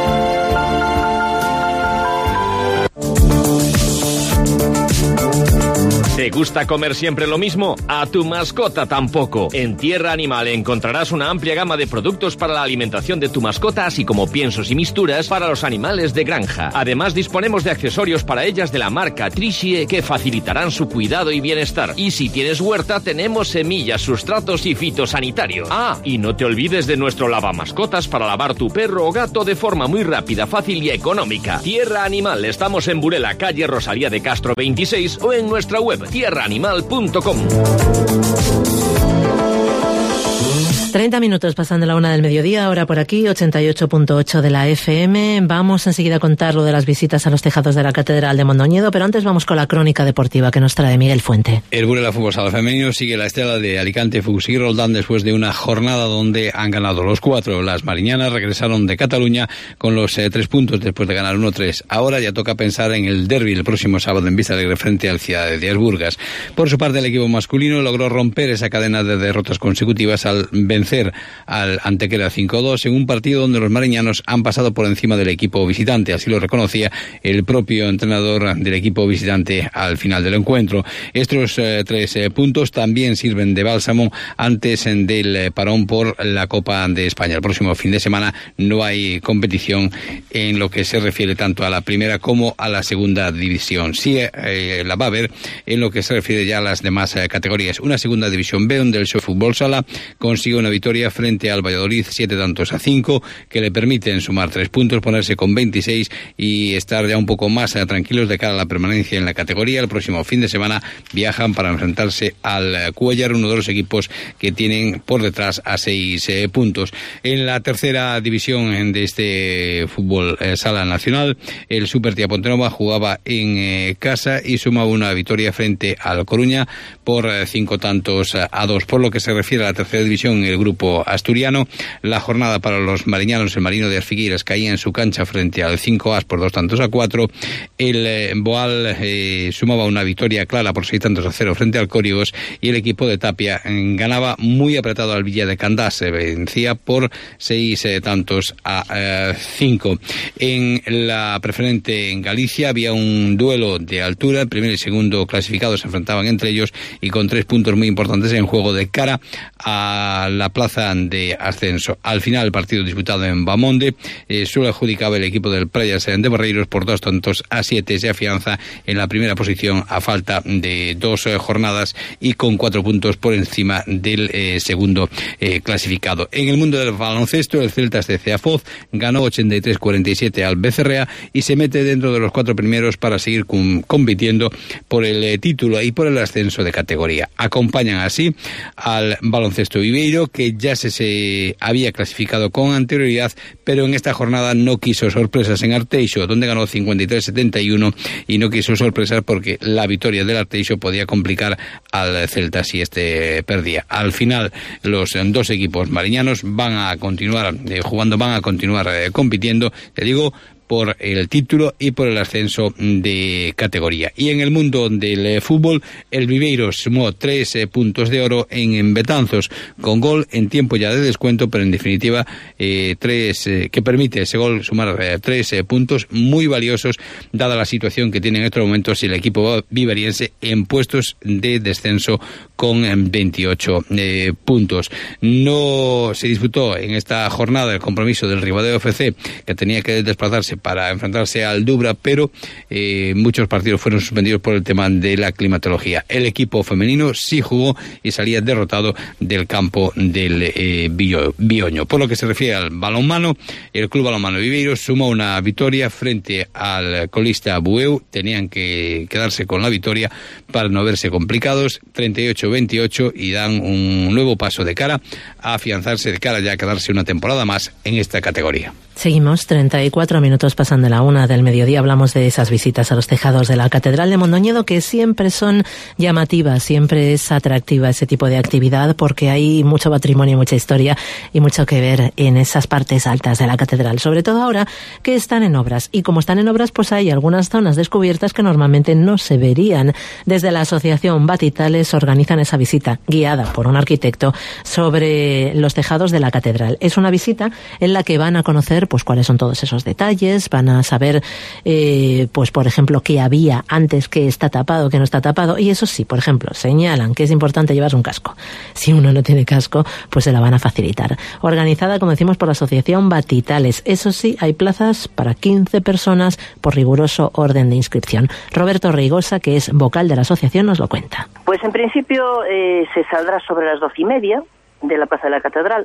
¿Te gusta comer siempre lo mismo? A tu mascota tampoco. En Tierra Animal encontrarás una amplia gama de productos para la alimentación de tu mascota, así como piensos y misturas para los animales de granja. Además, disponemos de accesorios para ellas de la marca Trichie que facilitarán su cuidado y bienestar. Y si tienes huerta, tenemos semillas, sustratos y fitosanitarios. Ah, y no te olvides de nuestro lavamascotas para lavar tu perro o gato de forma muy rápida, fácil y económica. Tierra Animal, estamos en Burela, calle Rosalía de Castro veintiséis, o en nuestra web tierra animal punto com. treinta minutos pasan de la una del mediodía, ahora por aquí, ochenta y ocho punto ocho de la F M. Vamos enseguida a contar lo de las visitas a los tejados de la Catedral de Mondoñedo, pero antes vamos con la crónica deportiva que nos trae Miguel Fuente. El Burela Fútbol Sala Femenino sigue la estela de Alicante Fuchs y Roldán después de una jornada donde han ganado los cuatro. Las mariñanas regresaron de Cataluña con los eh, tres puntos después de ganar uno tres. Ahora ya toca pensar en el derbi el próximo sábado en Vista Alegre frente al Ciudad de Díaz Burgas. Por su parte, el equipo masculino logró romper esa cadena de derrotas consecutivas al vencer vencer al Antequera cinco dos en un partido donde los mariñanos han pasado por encima del equipo visitante. Así lo reconocía el propio entrenador del equipo visitante al final del encuentro. Estos eh, tres eh, puntos también sirven de bálsamo antes del eh, parón por la Copa de España. El próximo fin de semana no hay competición en lo que se refiere tanto a la primera como a la segunda división. Sí eh, la va a haber en lo que se refiere ya a las demás eh, categorías. Una segunda división B donde el Show Fútbol Sala consigue una victoria frente al Valladolid, siete tantos a cinco, que le permiten sumar tres puntos, ponerse con veintiséis y estar ya un poco más eh, tranquilos de cara a la permanencia en la categoría. El próximo fin de semana viajan para enfrentarse al eh, Cuéllar, uno de los equipos que tienen por detrás a seis eh, puntos. En la tercera división de este fútbol eh, sala nacional, el Super Tía Pontenova jugaba en eh, casa y sumaba una victoria frente al Coruña por eh, cinco tantos a dos. Por lo que se refiere a la tercera división, el grupo asturiano, la jornada para los mariñanos, el Marino de Arfigueiras caía en su cancha frente al cinco As por dos tantos a cuatro. El eh, Boal eh, sumaba una victoria clara por seis tantos a cero frente al Córigos y el equipo de Tapia eh, ganaba muy apretado al Villa de Candás, se vencía por seis eh, tantos a cinco. En la preferente en Galicia había un duelo de altura, el primer y segundo clasificados se enfrentaban entre ellos y con tres puntos muy importantes en juego de cara a la plaza de ascenso. Al final el partido disputado en Bamonde eh, solo adjudicaba el equipo del Prayas de Barreiros por dos tantos a siete, se afianza en la primera posición a falta de dos eh, jornadas y con cuatro puntos por encima del eh, segundo eh, clasificado. En el mundo del baloncesto, el Celtas de Ceafoz ganó ochenta y tres cuarenta y siete al Becerrea y se mete dentro de los cuatro primeros para seguir com- compitiendo por el eh, título y por el ascenso de categoría. Acompañan así al baloncesto Viveiro, que ya se, se había clasificado con anterioridad, pero en esta jornada no quiso sorpresas en Arteixo, donde ganó cincuenta y tres setenta y uno y no quiso sorpresas porque la victoria del Arteixo podía complicar al Celta si este perdía. Al final los dos equipos mariñanos van a continuar eh, jugando, van a continuar eh, compitiendo, te digo, por el título y por el ascenso de categoría. Y en el mundo del eh, fútbol, el Viveiro sumó tres eh, puntos de oro en, en Betanzos, con gol en tiempo ya de descuento, pero en definitiva eh, tres eh, que permite ese gol sumar eh, tres eh, puntos muy valiosos, dada la situación que tiene en estos momentos el equipo viveriense en puestos de descenso con eh, veintiocho eh, puntos. No se disputó en esta jornada el compromiso del Ribadeo F C, que tenía que desplazarse para enfrentarse al Dubra, pero eh, muchos partidos fueron suspendidos por el tema de la climatología. El equipo femenino sí jugó y salía derrotado del campo del eh, Bioño. Por lo que se refiere al balonmano, el Club Balonmano Viveiro sumó una victoria frente al colista Bueu. Tenían que quedarse con la victoria para no verse complicados, treinta y ocho veintiocho, y dan un nuevo paso de cara a afianzarse, de cara ya a quedarse una temporada más en esta categoría. Seguimos, treinta y cuatro minutos pasan de la una del mediodía. Hablamos de esas visitas a los tejados de la Catedral de Mondoñedo, que siempre son llamativas, siempre es atractiva ese tipo de actividad, porque hay mucho patrimonio, mucha historia y mucho que ver en esas partes altas de la Catedral, sobre todo ahora que están en obras. Y como están en obras, pues hay algunas zonas descubiertas que normalmente no se verían. Desde la Asociación Batitales organizan esa visita, guiada por un arquitecto, sobre los tejados de la Catedral. Es una visita en la que van a conocer pues cuáles son todos esos detalles, van a saber eh, pues por ejemplo qué había antes, qué está tapado, qué no está tapado, y eso sí, por ejemplo, señalan que es importante llevarse un casco. Si uno no tiene casco, pues se la van a facilitar. Organizada, como decimos, por la Asociación Batitales. Eso sí, hay plazas para quince personas por riguroso orden de inscripción. Roberto Reigosa, que es vocal de la asociación, nos lo cuenta. Pues en principio eh, se saldrá sobre las doce y media de la Plaza de la Catedral.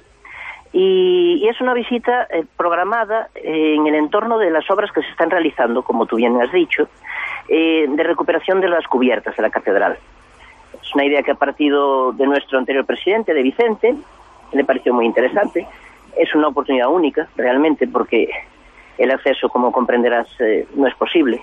Y, y es una visita eh, programada eh, en el entorno de las obras que se están realizando, como tú bien has dicho, eh, de recuperación de las cubiertas de la catedral. Es una idea que ha partido de nuestro anterior presidente, de Vicente, le pareció muy interesante. Es una oportunidad única, realmente, porque el acceso, como comprenderás, eh, no es posible.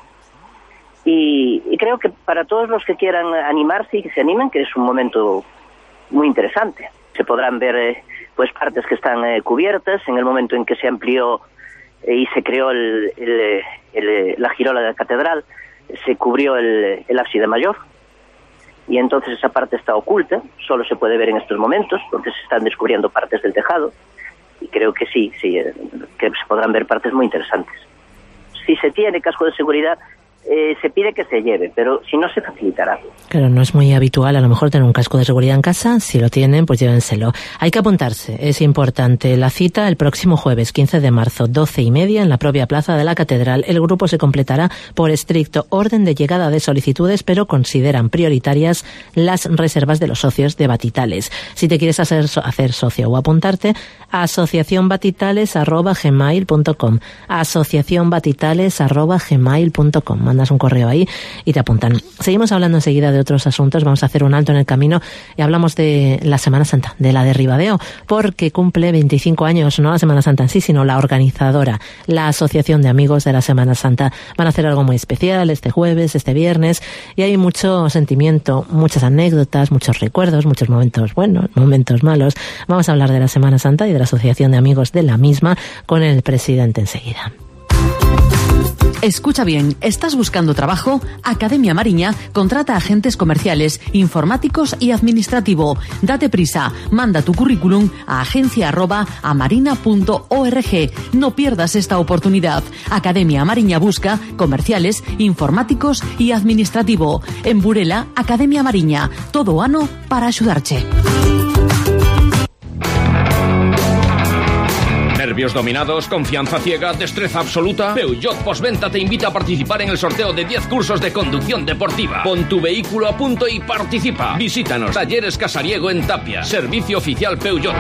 Y, y creo que para todos los que quieran animarse y que se animen, que es un momento muy interesante. Se podrán ver eh, pues partes que están eh, cubiertas en el momento en que se amplió eh, y se creó el, el, el, la girola de la catedral, se cubrió el, el ábside mayor y entonces esa parte está oculta, solo se puede ver en estos momentos, porque se están descubriendo partes del tejado, y creo que sí, sí, eh, que se podrán ver partes muy interesantes. Si se tiene casco de seguridad, eh, se pide que se lleve, pero si no, se facilitará. Claro, no es muy habitual a lo mejor tener un casco de seguridad en casa. Si lo tienen, pues llévenselo. Hay que apuntarse, es importante. La cita el próximo jueves, quince de marzo, doce y media, en la propia plaza de la Catedral. El grupo se completará por estricto orden de llegada de solicitudes, pero consideran prioritarias las reservas de los socios de Batitales. Si te quieres hacer, hacer socio o apuntarte, asociación batitales arroba gmail punto com, asociación batitales arroba gmail punto com. Mandas un correo ahí y te apuntan. Seguimos hablando enseguida de otros asuntos. Vamos a hacer un alto en el camino y hablamos de la Semana Santa, de la de Ribadeo, porque cumple veinticinco años, no la Semana Santa en sí, sino la organizadora, la Asociación de Amigos de la Semana Santa. Van a hacer algo muy especial este jueves, este viernes, y hay mucho sentimiento, muchas anécdotas, muchos recuerdos, muchos momentos buenos, momentos malos. Vamos a hablar de la Semana Santa y de la Asociación de Amigos de la misma con el presidente enseguida. Escucha bien, ¿estás buscando trabajo? Academia Mariña contrata agentes comerciales, informáticos y administrativo. Date prisa, manda tu currículum a agencia arroba amarina punto org. No pierdas esta oportunidad. Academia Mariña busca comerciales, informáticos y administrativo. En Burela, Academia Mariña. Todo ano para ayudarte. Nervios dominados, confianza ciega, destreza absoluta. Peugeot Postventa te invita a participar en el sorteo de diez cursos de conducción deportiva. Pon tu vehículo a punto y participa. Visítanos. Talleres Casariego en Tapia. Servicio oficial Peugeot.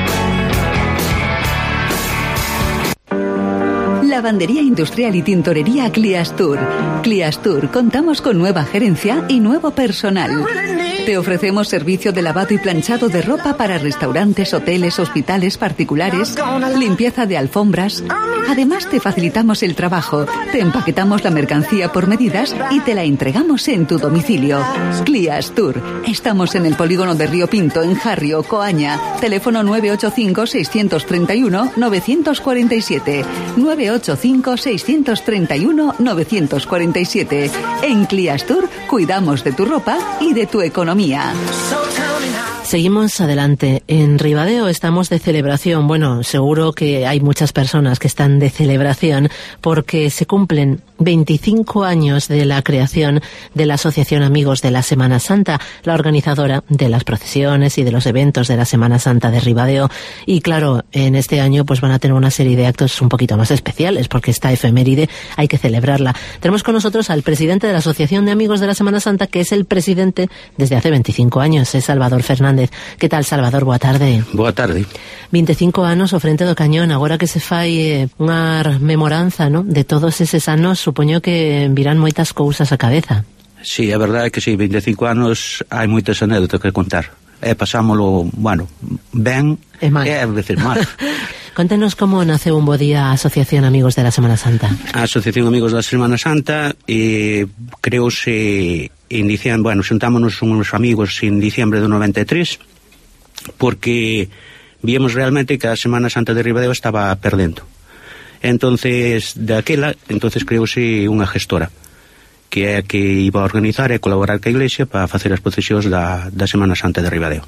Lavandería industrial y tintorería Cliastur. Cliastur, contamos con nueva gerencia y nuevo personal. Te ofrecemos servicio de lavado y planchado de ropa para restaurantes, hoteles, hospitales particulares, limpieza de alfombras. Además, te facilitamos el trabajo, te empaquetamos la mercancía por medidas y te la entregamos en tu domicilio. Cliastur. Estamos en el polígono de Río Pinto, en Jarrio, Coaña. Teléfono nueve ocho cinco, seis tres uno, nueve cuatro siete. nueve ocho cinco, seis tres uno, nueve cuatro siete. En Cliastur cuidamos de tu ropa y de tu economía. Seguimos adelante. En Ribadeo estamos de celebración. Bueno, seguro que hay muchas personas que están de celebración porque se cumplen veinticinco años de la creación de la Asociación Amigos de la Semana Santa, la organizadora de las procesiones y de los eventos de la Semana Santa de Ribadeo. Y claro, en este año pues van a tener una serie de actos un poquito más especiales porque esta efeméride hay que celebrarla. Tenemos con nosotros al presidente de la Asociación de Amigos de la Semana Santa, que es el presidente desde hace veinticinco años, es Salvador Fernández. Que tal, Salvador? Boa tarde. Boa tarde. veinticinco anos ao frente do cañón, agora que se fai eh, unha rememoranza, ¿no?, de todos eses anos, supoño que virán moitas cousas á cabeza. Sí, a verdade é que sí, veinticinco anos hai moitas anécdotas que contar. E pasámolo, bueno, ben e mal. É decir, mal. Contenos como nace un bo día a Asociación Amigos de la Semana Santa. A Asociación Amigos da Semana Santa eh, creouse en diciembre, bueno, xuntámonos uns amigos en diciembre do noventa e tres porque víamos realmente que a Semana Santa de Ribadeo estaba perdendo. Entonces, daquela, entonces creouse unha gestora que é a que iba a organizar e colaborar ca Iglesia para facer as procesións da, da Semana Santa de Ribadeo.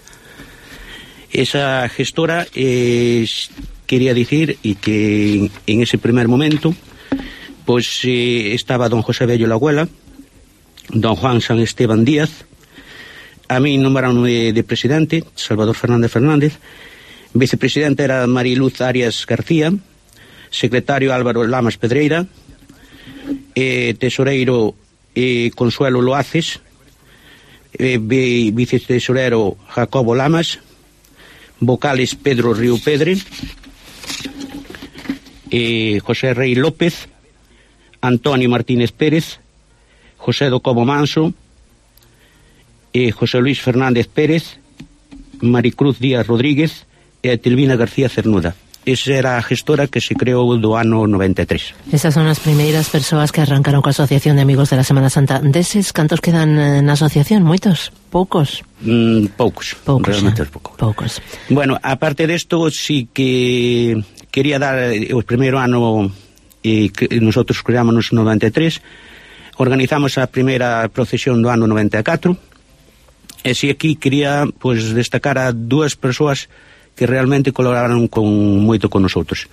Esa gestora eh, quería dicir y que en ese primer momento pues eh, estaba don José Bello Lagüela, don Juan San Esteban Díaz, a mí nombraron de, de presidente Salvador Fernández Fernández, vicepresidente era Mariluz Arias García, secretario Álvaro Lamas Pedreira, eh, tesoreiro eh, Consuelo Loaces, eh, vicetesorero Jacobo Lamas, vocales Pedro Río Pedre, eh, José Rey López, Antonio Martínez Pérez, José do Cobo Manso, eh, José Luis Fernández Pérez, Maricruz Díaz Rodríguez e Tilvina García Cernuda. Esa era a gestora que se creou do ano noventa e tres. Esas son as primeiras persoas que arrancaron coa Asociación de Amigos de la Semana Santa. Deses, cantos quedan na asociación? Moitos? Poucos? Mm, poucos. Poucos, realmente ah, poucos. poucos. Bueno, aparte desto, sí que quería dar o primeiro ano eh, que nosotros creámonos no noventa e tres, organizamos a primeira procesión do ano noventa e catro, E si aquí quería pues destacar a dúas persoas que realmente colaboraron con moito con nosotros.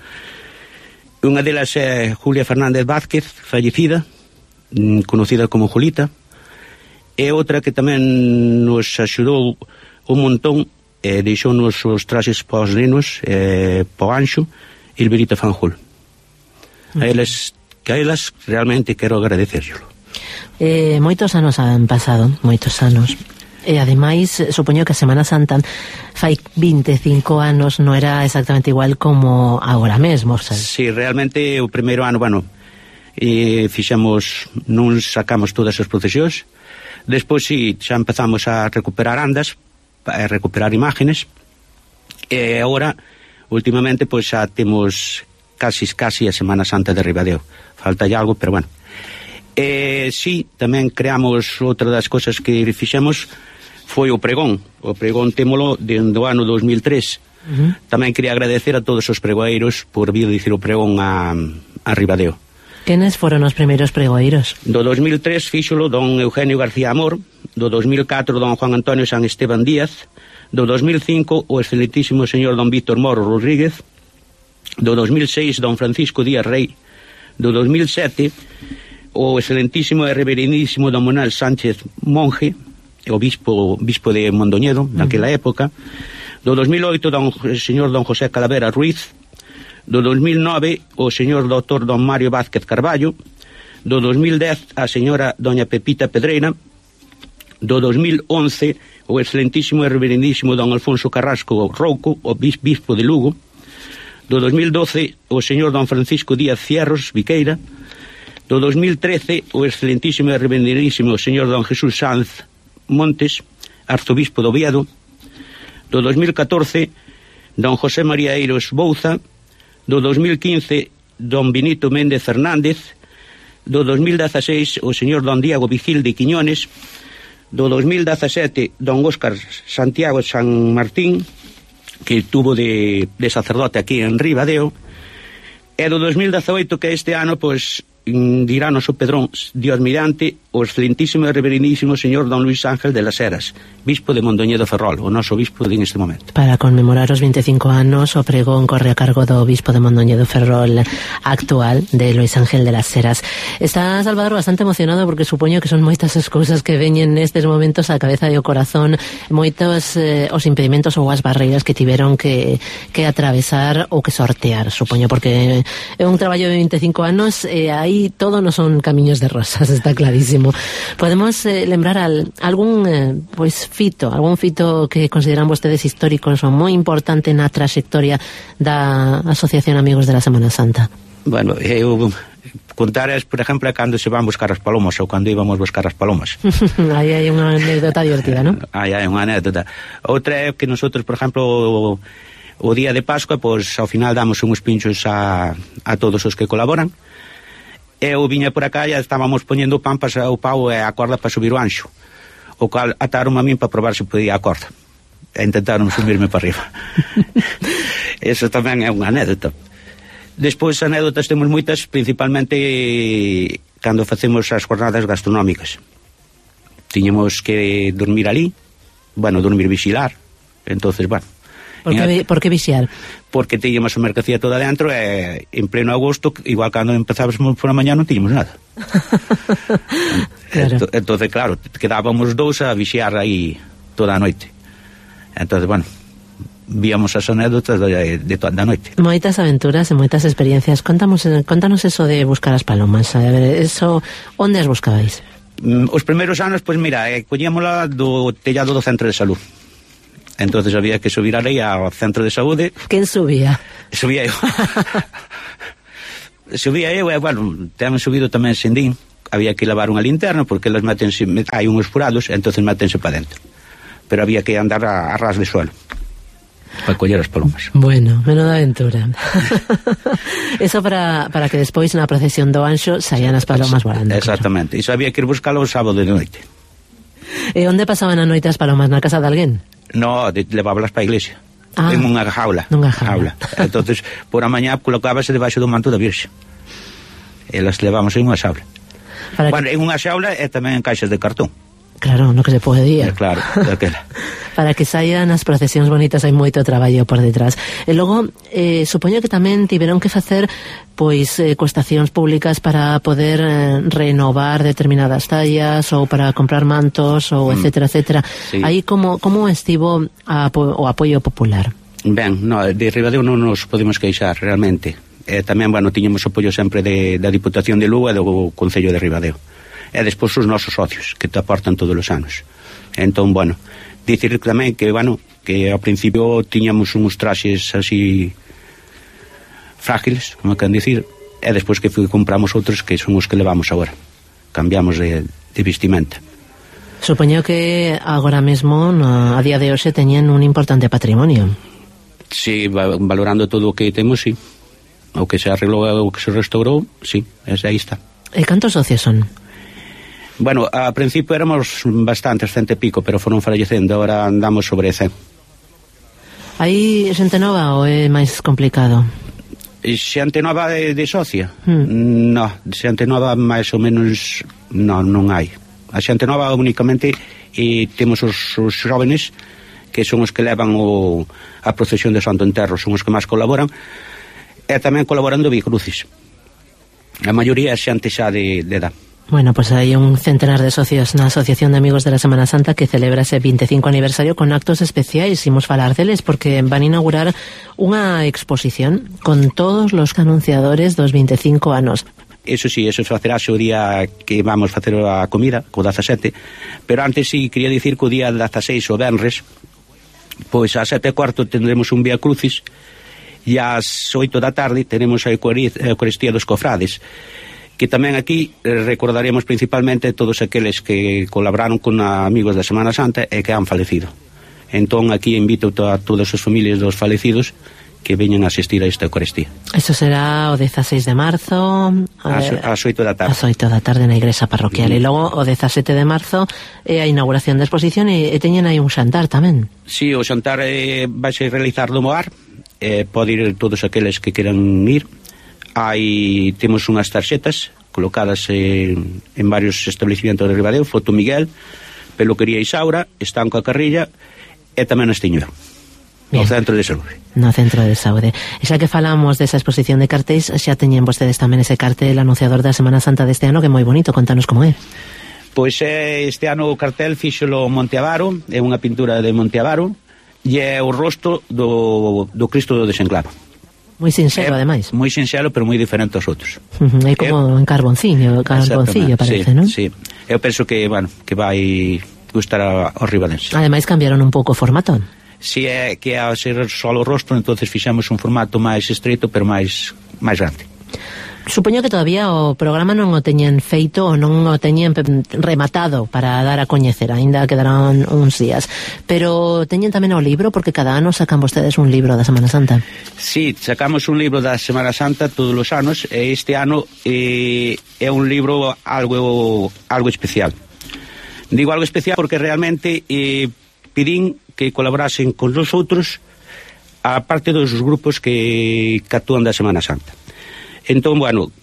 Unha delas é Julia Fernández Vázquez, fallecida, conocida como Julita, e outra que tamén nos axudou un montón, e deixounos os traxes para os nenos, e para o Anxo, Ilberita Fanjul. A elas, que a elas realmente quero agradecerlo. Eh, moitos anos han pasado, moitos anos. E ademais, supoño que a Semana Santa fai vinte e cinco anos non era exactamente igual como agora mesmo, sabes? Si, sí, realmente o primeiro ano, bueno, e fixemos, non sacamos todas as procesións. Despois si, xa empezamos a recuperar andas, a recuperar imágenes, e agora, últimamente, pois xa temos casi, casi a Semana Santa de Ribadeo. Falta algo, pero bueno. E si, tamén creamos outra das cosas que fixemos foi o pregón. O pregón témolo dende o ano dos mil tres. Uh-huh. Tamén quería agradecer a todos os pregoeiros por vir dicir o pregón a, a Ribadeo. Quenes foron os primeiros pregoeiros? Do dos mil tres fíxolo don Eugenio García Amor, do dos mil catro don Juan Antonio San Esteban Díaz, do dos mil cinco o excelentísimo señor don Víctor Moro Rodríguez, do dos mil seis don Francisco Díaz Rey, do dos mil sete o excelentísimo e reverendísimo don Manuel Sánchez Monje, o bispo, bispo de Mondoñedo, naquela uh-huh. época, do dos mil oito don señor don José Calavera Ruiz, do dos mil nove o señor doutor don Mario Vázquez Carballo, do dos mil dez a señora doña Pepita Pedreira, do dos mil once o excelentísimo e reverendísimo don Alfonso Carrasco Rouco, o bispo de Lugo, do dos mil doce o señor don Francisco Díaz Fierros Viqueira, do dos mil trece o excelentísimo e reverendísimo señor don Jesús Sanz Montes, arzobispo de Oviedo, do dos mil catorce don José María Eiros Bouza, do dos mil quince don Benito Méndez Fernández, do dos mil dezasseis o señor don Diego Vigil de Quiñones, do dos mil dezasete don Óscar Santiago San Martín, que tuvo de, de sacerdote aquí en Ribadeo, e do dos mil dezaoito, que este ano, pois, dirános o Pedrón, Dios mirante, o excelentísimo e reverendísimo señor don Luis Ángel de las Heras, bispo de Mondoñedo Ferrol, o noso bispo de neste momento. Para conmemorar os vinte e cinco anos, o pregón corre a cargo do bispo de Mondoñedo Ferrol actual, de Luis Ángel de las Heras. Está Salvador bastante emocionado porque supoño que son moitas as cousas que veñen nestes momentos á cabeza e ao corazón, moitos eh, os impedimentos ou as barreiras que tiveron que, que atravesar ou que sortear, supoño, porque é un traballo de vinte e cinco anos e aí todo non son camiños de rosas, está clarísimo. Podemos eh, lembrar al, algún eh, pois fito, algún fito que consideran vostedes históricos ou moi importante na trayectoria da Asociación Amigos de la Semana Santa? Bueno, eu contar es, por exemplo, cando se van buscar as palomas ou cando íbamos buscar as palomas. Aí hai unha anécdota divertida, non? Aí hai unha anécdota. Outra é que nosotros, por exemplo, o, o día de Pascua, pois ao final damos uns pinchos a, a todos os que colaboran. Eu viña por acá e estábamos poñendo o pan para o pau e a corda para subir o anxo, o cal ataron a min para probar se podía a corda e intentaron subirme para arriba. Eso tamén é unha anécdota. Despois anécdotas temos moitas, principalmente cando facemos as jornadas gastronómicas. Tiñamos que dormir ali, bueno, dormir vixilar, entonces, bueno. Por que, por que vixiar? Porque tiñamos a mercancía toda dentro e en pleno agosto, igual cando empezábamos por a mañá non tiñamos nada. Claro. Ento, entonces, claro, quedábamos dous a vixiar aí toda a noite. Entonces, bueno, víamos as anécdotas de, de toda a noite. Moitas aventuras e moitas experiencias. Contamos, contanos eso de buscar as palomas. A ver, eso, onde as buscabais? Os primeiros anos, pois pues, mira, eh, coñémola do tellado do centro de salud. Entonces había que subir a lei ao centro de saúde. Quen subía? Subía eu. Subía eu, e, bueno, temos subido tamén Sendín. Había que lavar unha linterna, porque elas metense, hai uns furados, entonces metense para dentro. Pero había que andar a, a ras de suelo para coller as palomas. Bueno, menuda aventura. Eso para, para que despois na procesión do Anxo saían as palomas volando. Exactamente. Iso había que ir buscalo o sábado de noite. E onde pasaban a noite as palomas? Na casa de alguén? No, levábalas para a iglesia. Ah, en unha jaula. Nunha jaula. Entonces, por a mañá colocábase debaixo do manto da Virxe. E las levamos en unha xaula. Para bueno, que... en unha xaula e tamén en caixas de cartón. Claro, no que se podía. Eh, claro, daquela. Para que saian as procesións bonitas hai moito traballo por detrás. E logo, eh, supoño que tamén tiveron que facer pois eh, cuestacións públicas para poder eh, renovar determinadas tallas ou para comprar mantos ou Mm. etcétera, etcétera. Sí. Aí como, como estivo a, o apoio popular? Ben, no, de Ribadeo non nos podemos queixar realmente. E tamén, bueno, tiñamos apoio sempre de, da Diputación de Lugo e do Concello de Ribadeo. E despois os nosos socios, que te aportan todos os anos. Entón, bueno, dicir tamén que, bueno, que ao principio tiñamos uns traxes así frágiles, como can dicir, e despois que compramos outros que son os que levamos agora. Cambiamos de, de vestimenta. Supoño que agora mesmo, no, a día de hoxe, teñen un importante patrimonio. Sí, valorando todo o que temos, sí. O que se arreglou, o que se restaurou, sí, ese aí está. E cantos socios son? Bueno, a principio éramos bastantes, cento e pico, pero foron fallecendo, agora andamos sobre cen. Hai xente nova ou é máis complicado? Xente nova de, de socia? Hmm. No, xente nova máis ou menos non, non hai. A xente nova únicamente e temos os, os jóvenes que son os que levan o, a procesión de Santo Enterro, son os que máis colaboran, e tamén colaboran do Bicrucis. A maioría é xente xa de, de edad. Bueno, pues hai un centenar de socios na Asociación de Amigos de la Semana Santa que celebra ese vinte e cinco aniversario con actos especiais. Imos falar deles porque van a inaugurar unha exposición con todos los anunciadores dos vinte e cinco anos. Eso sí, eso se facerá o día que vamos facer a comida, co dezasete, pero antes sí quería dicir que o día dezaseis o venres, pois a sete e cuarto tendremos un Vía Crucis e ás oito da tarde teremos a Eucaristía dos Cofrades, que tamén aquí recordaremos principalmente todos aqueles que colaboraron con Amigos da Semana Santa e que han falecido. Entón aquí invito a todas as familias dos falecidos que veñan a asistir a esta Eucaristía. Eso será o dezaseis de marzo Ás, eh, ás oito da tarde. ás oito da tarde na igrexa parroquial. Mm. E logo o dezasete de marzo é a inauguración da exposición e, e teñen aí un xantar tamén. Sí, o xantar eh, vai ser realizar do Moar, eh, pode ir todos aqueles que queran ir. Hai, temos unhas tarxetas colocadas en, en varios establecimientos de Ribadeo, Foto Miguel, Peluquería Isaura, Estanco a Carrilla e tamén no Estiño, no Centro de Saúde. No Centro de Saúde. E xa que falamos desa exposición de cartéis, xa teñen vostedes tamén ese cartel anunciador da Semana Santa deste ano, que é moi bonito, contanos como é. Pois é, este ano o cartel fíxolo Monteavaro, é unha pintura de Monteavaro, e é o rosto do, do Cristo do Desenclavo. Moi sinxelo, ademais. Moi sinxelo, pero moi diferente aos outros. Uh-huh, é como eu, en carboncillo, carboncillo parece, sí, non? Sí, eu penso que, bueno, que vai gustar aos ribadenses. Ademais cambiaron un pouco o formato. Si é que a ser solo o rostro, entonces fixamos un formato máis estreito, pero máis máis grande. Supoño que todavía o programa non o teñen feito ou non o teñen rematado para dar a coñecer, aínda quedarán uns días. Pero teñen tamén o libro, porque cada ano sacan vostedes un libro da Semana Santa. Sí, sacamos un libro da Semana Santa todos os anos, e este ano eh, é un libro algo algo especial. Digo algo especial porque realmente eh, pedín que colaborasen con os outros a parte dos grupos que, que actúan da Semana Santa. Entón, bueno,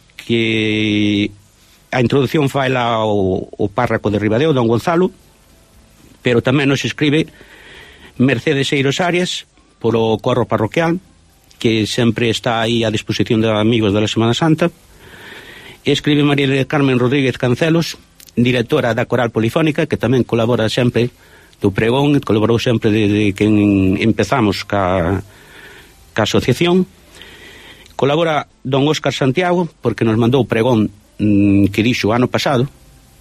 que a introducción fai lá o, o párraco de Ribadeo, don Gonzalo, pero tamén nos escribe Mercedes Eiros Arias polo corro parroquial, que sempre está aí a disposición de Amigos da Semana Santa. Escribe María del Carmen Rodríguez Cancelos, directora da Coral Polifónica, que tamén colabora sempre do pregón, colaborou sempre desde que empezamos ca, ca asociación. Colabora don Óscar Santiago, porque nos mandou o pregón mmm, que dixo o ano pasado.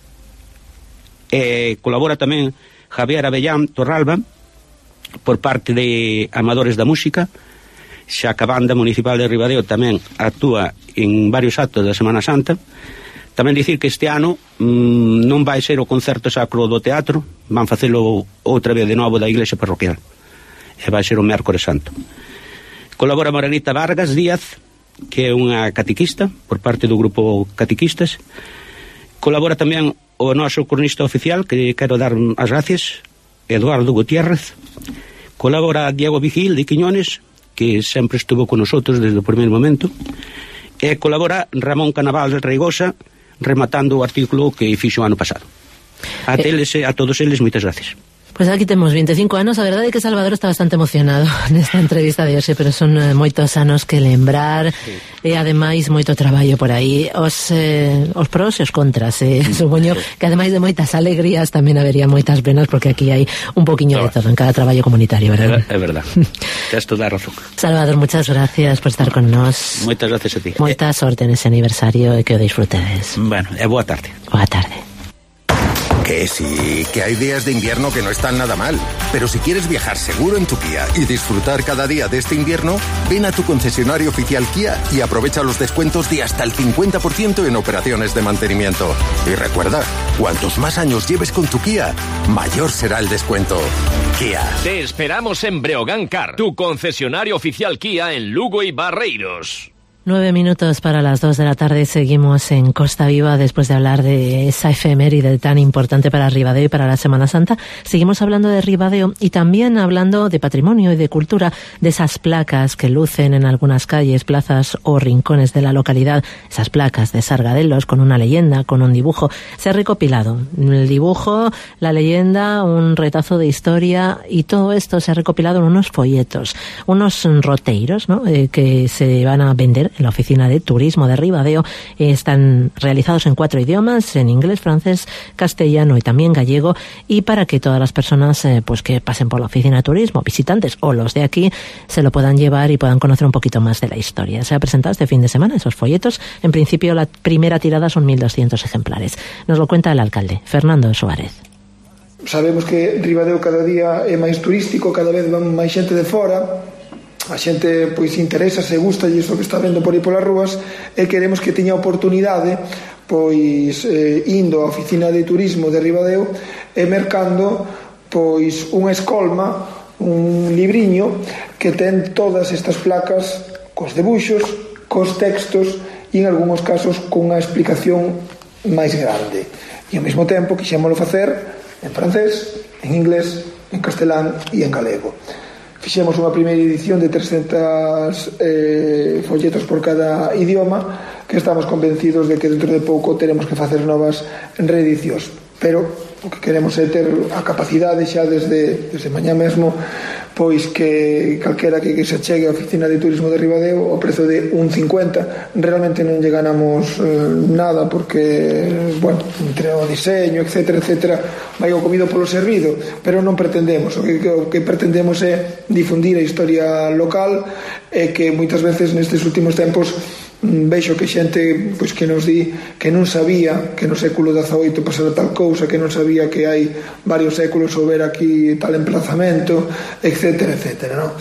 E colabora tamén Javier Avellán Torralba, por parte de Amadores da Música, xa que a Banda Municipal de Ribadeo tamén actúa en varios actos da Semana Santa. Tamén dicir que este ano mmm, non vai ser o concerto sacro do teatro, van facelo outra vez de novo da iglesia parroquial, e vai ser o mércores santo. Colabora Morenita Vargas Díaz, que é unha catequista por parte do grupo Catequistas. Colabora tamén o noso cronista oficial, que quero dar as gracias, Eduardo Gutiérrez. Colabora Diego Vigil de Quiñones, que sempre estuvo con nosotros desde o primeiro momento. E colabora Ramón Canaval de Reigosa, rematando o artículo que fixo o ano pasado. A, teles, a todos eles, moitas gracias. Pois aquí temos veinticinco anos, a verdade é que Salvador está bastante emocionado nesta entrevista de hoxe, pero son eh, moitos anos que lembrar, sí. E ademais moito traballo por aí, os, eh, os pros e os contras, eh, supoño que ademais de moitas alegrías tamén habería moitas penas, porque aquí hai un poquinho no. de todo en cada traballo comunitario, verdad? É, é verdad, tens toda a razón. Salvador, muchas gracias por estar con nós. Moitas gracias a ti. Moita eh, sorte nese aniversario e que o disfrutedes. Bueno, e boa tarde. Boa tarde. Que sí, que hay días de invierno que no están nada mal. Pero si quieres viajar seguro en tu Kia y disfrutar cada día de este invierno, ven a tu concesionario oficial Kia y aprovecha los descuentos de hasta el cincuenta por ciento en operaciones de mantenimiento. Y recuerda, cuantos más años lleves con tu Kia, mayor será el descuento. Kia. Te esperamos en Breogán Car, tu concesionario oficial Kia en Lugo y Barreiros. Nueve minutos para las dos de la tarde, seguimos en Costa Viva después de hablar de esa efeméride tan importante para Ribadeo y para la Semana Santa. Seguimos hablando de Ribadeo y también hablando de patrimonio y de cultura, de esas placas que lucen en algunas calles, plazas o rincones de la localidad, esas placas de Sargadelos con una leyenda, con un dibujo. Se ha recopilado el dibujo, la leyenda, un retazo de historia y todo esto se ha recopilado en unos folletos, unos roteiros, ¿no?, eh, que se van a vender en la oficina de turismo de Ribadeo. Están realizados en cuatro idiomas, en inglés, francés, castellano y también gallego, y para que todas las personas eh, pues que pasen por la oficina de turismo, visitantes o los de aquí, se lo puedan llevar y puedan conocer un poquito más de la historia. Se ha presentado este fin de semana esos folletos. En principio la primera tirada son mil doscientos ejemplares. Nos lo cuenta el alcalde, Fernando Suárez. Sabemos que Ribadeo cada día é máis turístico, cada vez van máis xente de fora. A xente pois interesa, se gusta iso que está vendo por aí polas rúas, e queremos que teña oportunidade pois eh, indo á oficina de turismo de Ribadeo e mercando pois unha escolma, un libriño que ten todas estas placas cos debuxos, cos textos e en algúns casos cunha explicación máis grande. E ao mesmo tempo quixémolo facer en francés, en inglés, en castelán e en galego. Fixemos unha primeira edición de trescentos eh, folletos por cada idioma, que estamos convencidos de que dentro de pouco teremos que facer novas reedicións, pero o que queremos é ter a capacidade xa desde, desde mañá mesmo, pois que calquera que, que se chegue á oficina de turismo de Ribadeo ao prezo de un cincuenta. Realmente non lle ganamos eh, nada, porque bueno, entre o diseño, etcétera, etcétera, vai o comido polo servido, pero non pretendemos, o que, o que pretendemos é difundir a historia local, e que moitas veces nestes últimos tempos vexo que xente pois que nos di que non sabía que no século dezaoito pasara tal cousa, que non sabía que hai varios séculos houber aquí tal emplazamento, etcétera, etcétera, no?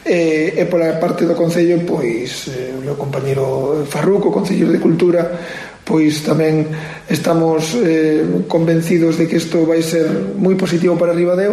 E, e pola parte do Concello, pois eh, o meu compañero Farruco, Concelleiro de Cultura, pois tamén estamos eh, convencidos de que isto vai ser moi positivo para Ribadeo,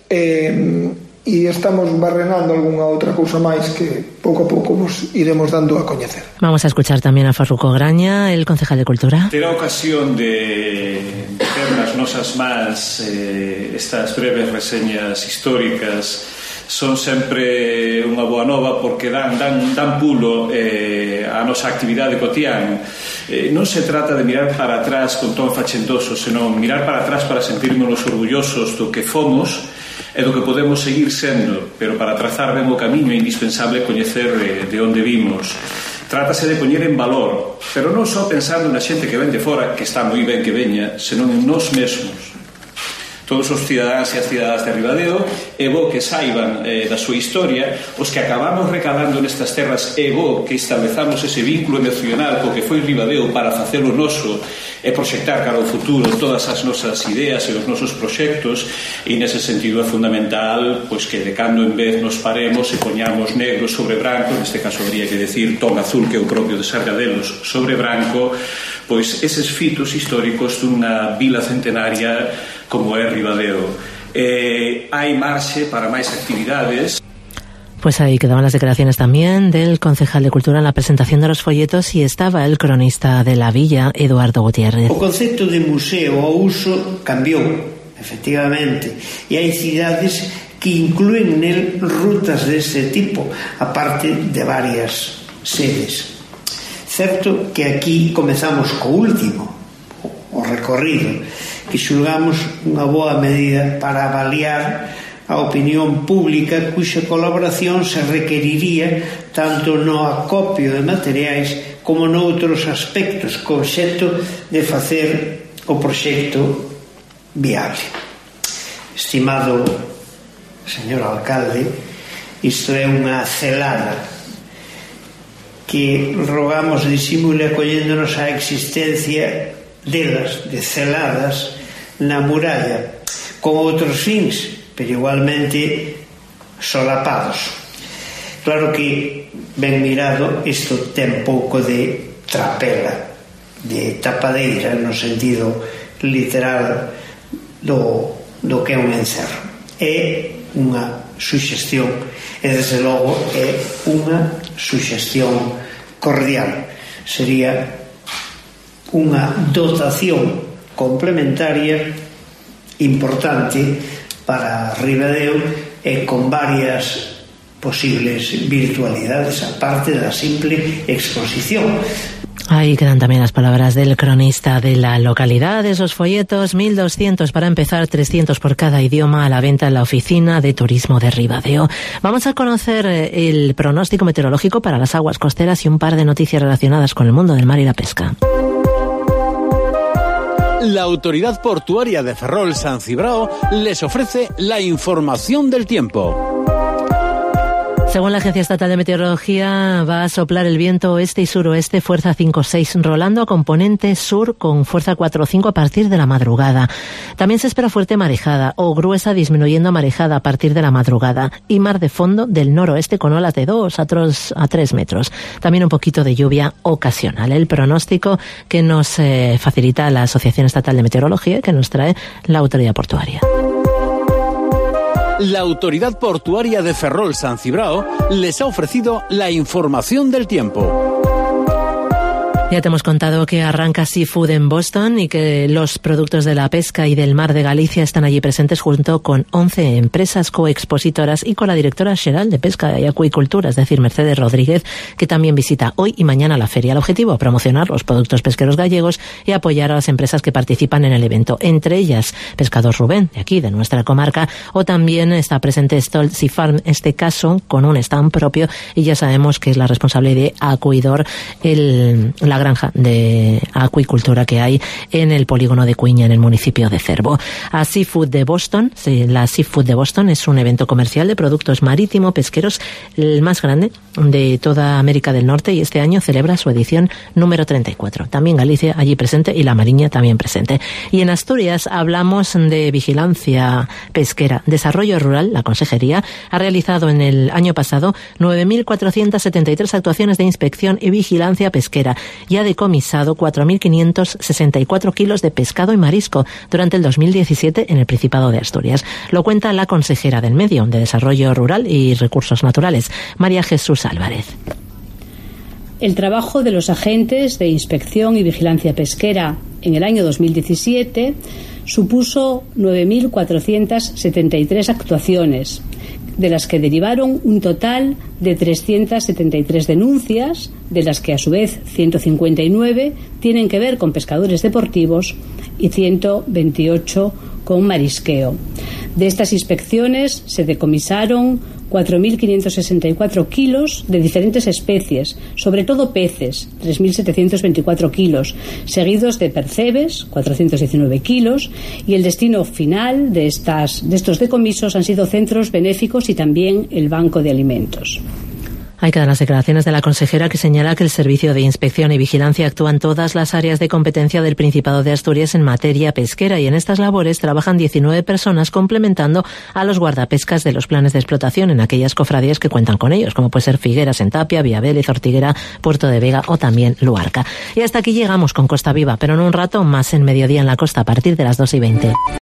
e e estamos barrenando algunha outra cousa máis que pouco a pouco nos iremos dando a coñecer. Vamos a escuchar tamén a Farruco Graña, el concejal de Cultura. Terá ocasión de ter nas nosas mans eh, estas breves reseñas históricas. Son sempre unha boa nova, porque dan, dan, dan pulo eh, a nosa actividade cotián. Eh, non se trata de mirar para atrás con ton fachendoso, senón mirar para atrás para sentirnos orgullosos do que fomos e do que podemos seguir sendo, pero para trazar ben o camiño é indispensable coñecer eh, de onde vimos. Trátase de poñer en valor, pero non só pensando na xente que ven de fora, que está moi ben que veña, senón en nós mesmos. Todos os cidadáns e as cidadás de Ribadeo é bo que saiban eh, da súa historia. Os que acabamos recalando nestas terras é bo que establezamos ese vínculo emocional co que foi Ribadeo para facelo noso e proxectar cara ao futuro todas as nosas ideas e os nosos proxectos, e nese sentido é fundamental pois que de cando en vez nos paremos e poñamos negro sobre branco, neste caso habría que decir ton azul, que é o propio de Sargadelos, sobre branco, pois eses fitos históricos dunha vila centenaria como é Ribadeo. Eh, hai marxe para máis actividades. Pues ahí quedaban las declaraciones también del concejal de Cultura en la presentación de los folletos, y estaba el cronista de la villa, Eduardo Gutiérrez. O concepto de museo ao uso cambiou, efectivamente, e hai cidades que incluen nel rutas deste tipo, aparte de varias sedes. Certo que aquí comezamos co último, o recorrido, que xulgamos unha boa medida para avaliar a opinión pública cuxa colaboración se requeriría tanto no acopio de materiais como noutros aspectos co obxecto de facer o proxecto viable. Estimado señor alcalde, isto é unha celada que rogamos disimule acolléndonos á existencia delas, de celadas na muralla, con outros fins, pero igualmente solapados. Claro que, ben mirado, isto ten pouco de trapela, de tapadeira, no sentido literal do, do que é un encerro. É unha suxestión, e desde logo é unha suxestión cordial. Sería unha dotación complementaria importante para Ribadeo e con varias posibles virtualidades aparte da simple exposición. Ahí quedan también las palabras del cronista de la localidad. Esos folletos, mil doscientos para empezar, trescientos por cada idioma, a la venta en la Oficina de Turismo de Ribadeo. Vamos a conocer el pronóstico meteorológico para las aguas costeras y un par de noticias relacionadas con el mundo del mar y la pesca. La Autoridad Portuaria de Ferrol San Cibrao les ofrece la información del tiempo. Según la Agencia Estatal de Meteorología, va a soplar el viento oeste y suroeste, fuerza cinco seis, rolando a componente sur con fuerza cuatro cinco a partir de la madrugada. También se espera fuerte marejada o gruesa disminuyendo marejada a partir de la madrugada y mar de fondo del noroeste con olas de dos a tres metros. También un poquito de lluvia ocasional. El pronóstico que nos eh, facilita la Asociación Estatal de Meteorología y que nos trae la Autoridad Portuaria. La Autoridad Portuaria de Ferrol San Cibrao les ha ofrecido la información del tiempo. Ya te hemos contado que arranca Seafood en Boston y que los productos de la pesca y del mar de Galicia están allí presentes junto con once empresas coexpositoras y con la directora general de Pesca y Acuicultura, es decir, Mercedes Rodríguez, que también visita hoy y mañana la feria. El objetivo, promocionar los productos pesqueros gallegos y apoyar a las empresas que participan en el evento, entre ellas Pescador Rubén, de aquí, de nuestra comarca, o también está presente Stolt Sea Farm, este caso con un stand propio, y ya sabemos que es la responsable de Acuidor, el, la granja de acuicultura que hay en el polígono de Cuiña, en el municipio de Cervo. A Seafood de Boston, sí, la Seafood de Boston es un evento comercial de productos marítimo pesqueros, el más grande de toda América del Norte, y este año celebra su edición número treinta y cuatro. También Galicia allí presente y La Mariña también presente. Y en Asturias hablamos de vigilancia pesquera. Desarrollo Rural, la Consejería, ha realizado en el año pasado nueve mil cuatrocientas setenta y tres actuaciones de inspección y vigilancia pesquera y ha decomisado cuatro mil quinientos sesenta y cuatro kilos de pescado y marisco durante el dos mil diecisiete en el Principado de Asturias. Lo cuenta la consejera del Medio, de Desarrollo Rural y Recursos Naturales, María Jesús Álvarez. El trabajo de los agentes de inspección y vigilancia pesquera en el año dos mil diecisiete supuso nueve mil cuatrocientas setenta y tres actuaciones, de las que derivaron un total de trescientas setenta y tres denuncias, de las que a su vez ciento cincuenta y nueve tienen que ver con pescadores deportivos y ciento veintiocho con marisqueo. De estas inspecciones se decomisaron cuatro mil quinientos sesenta y cuatro kilos de diferentes especies, sobre todo peces, tres mil setecientos veinticuatro kilos, seguidos de percebes, cuatrocientos diecinueve kilos, y el destino final de, estas, de estos decomisos han sido centros benéficos y también el Banco de Alimentos. Hay que dar las declaraciones de la consejera, que señala que el Servicio de Inspección y Vigilancia actúa en todas las áreas de competencia del Principado de Asturias en materia pesquera, y en estas labores trabajan diecinueve personas complementando a los guardapescas de los planes de explotación en aquellas cofradías que cuentan con ellos, como puede ser Figueras en Tapia, Villavélez, Ortiguera, Puerto de Vega o también Luarca. Y hasta aquí llegamos con Costa Viva, pero en un rato más en Mediodía en la Costa a partir de las dos y veinte.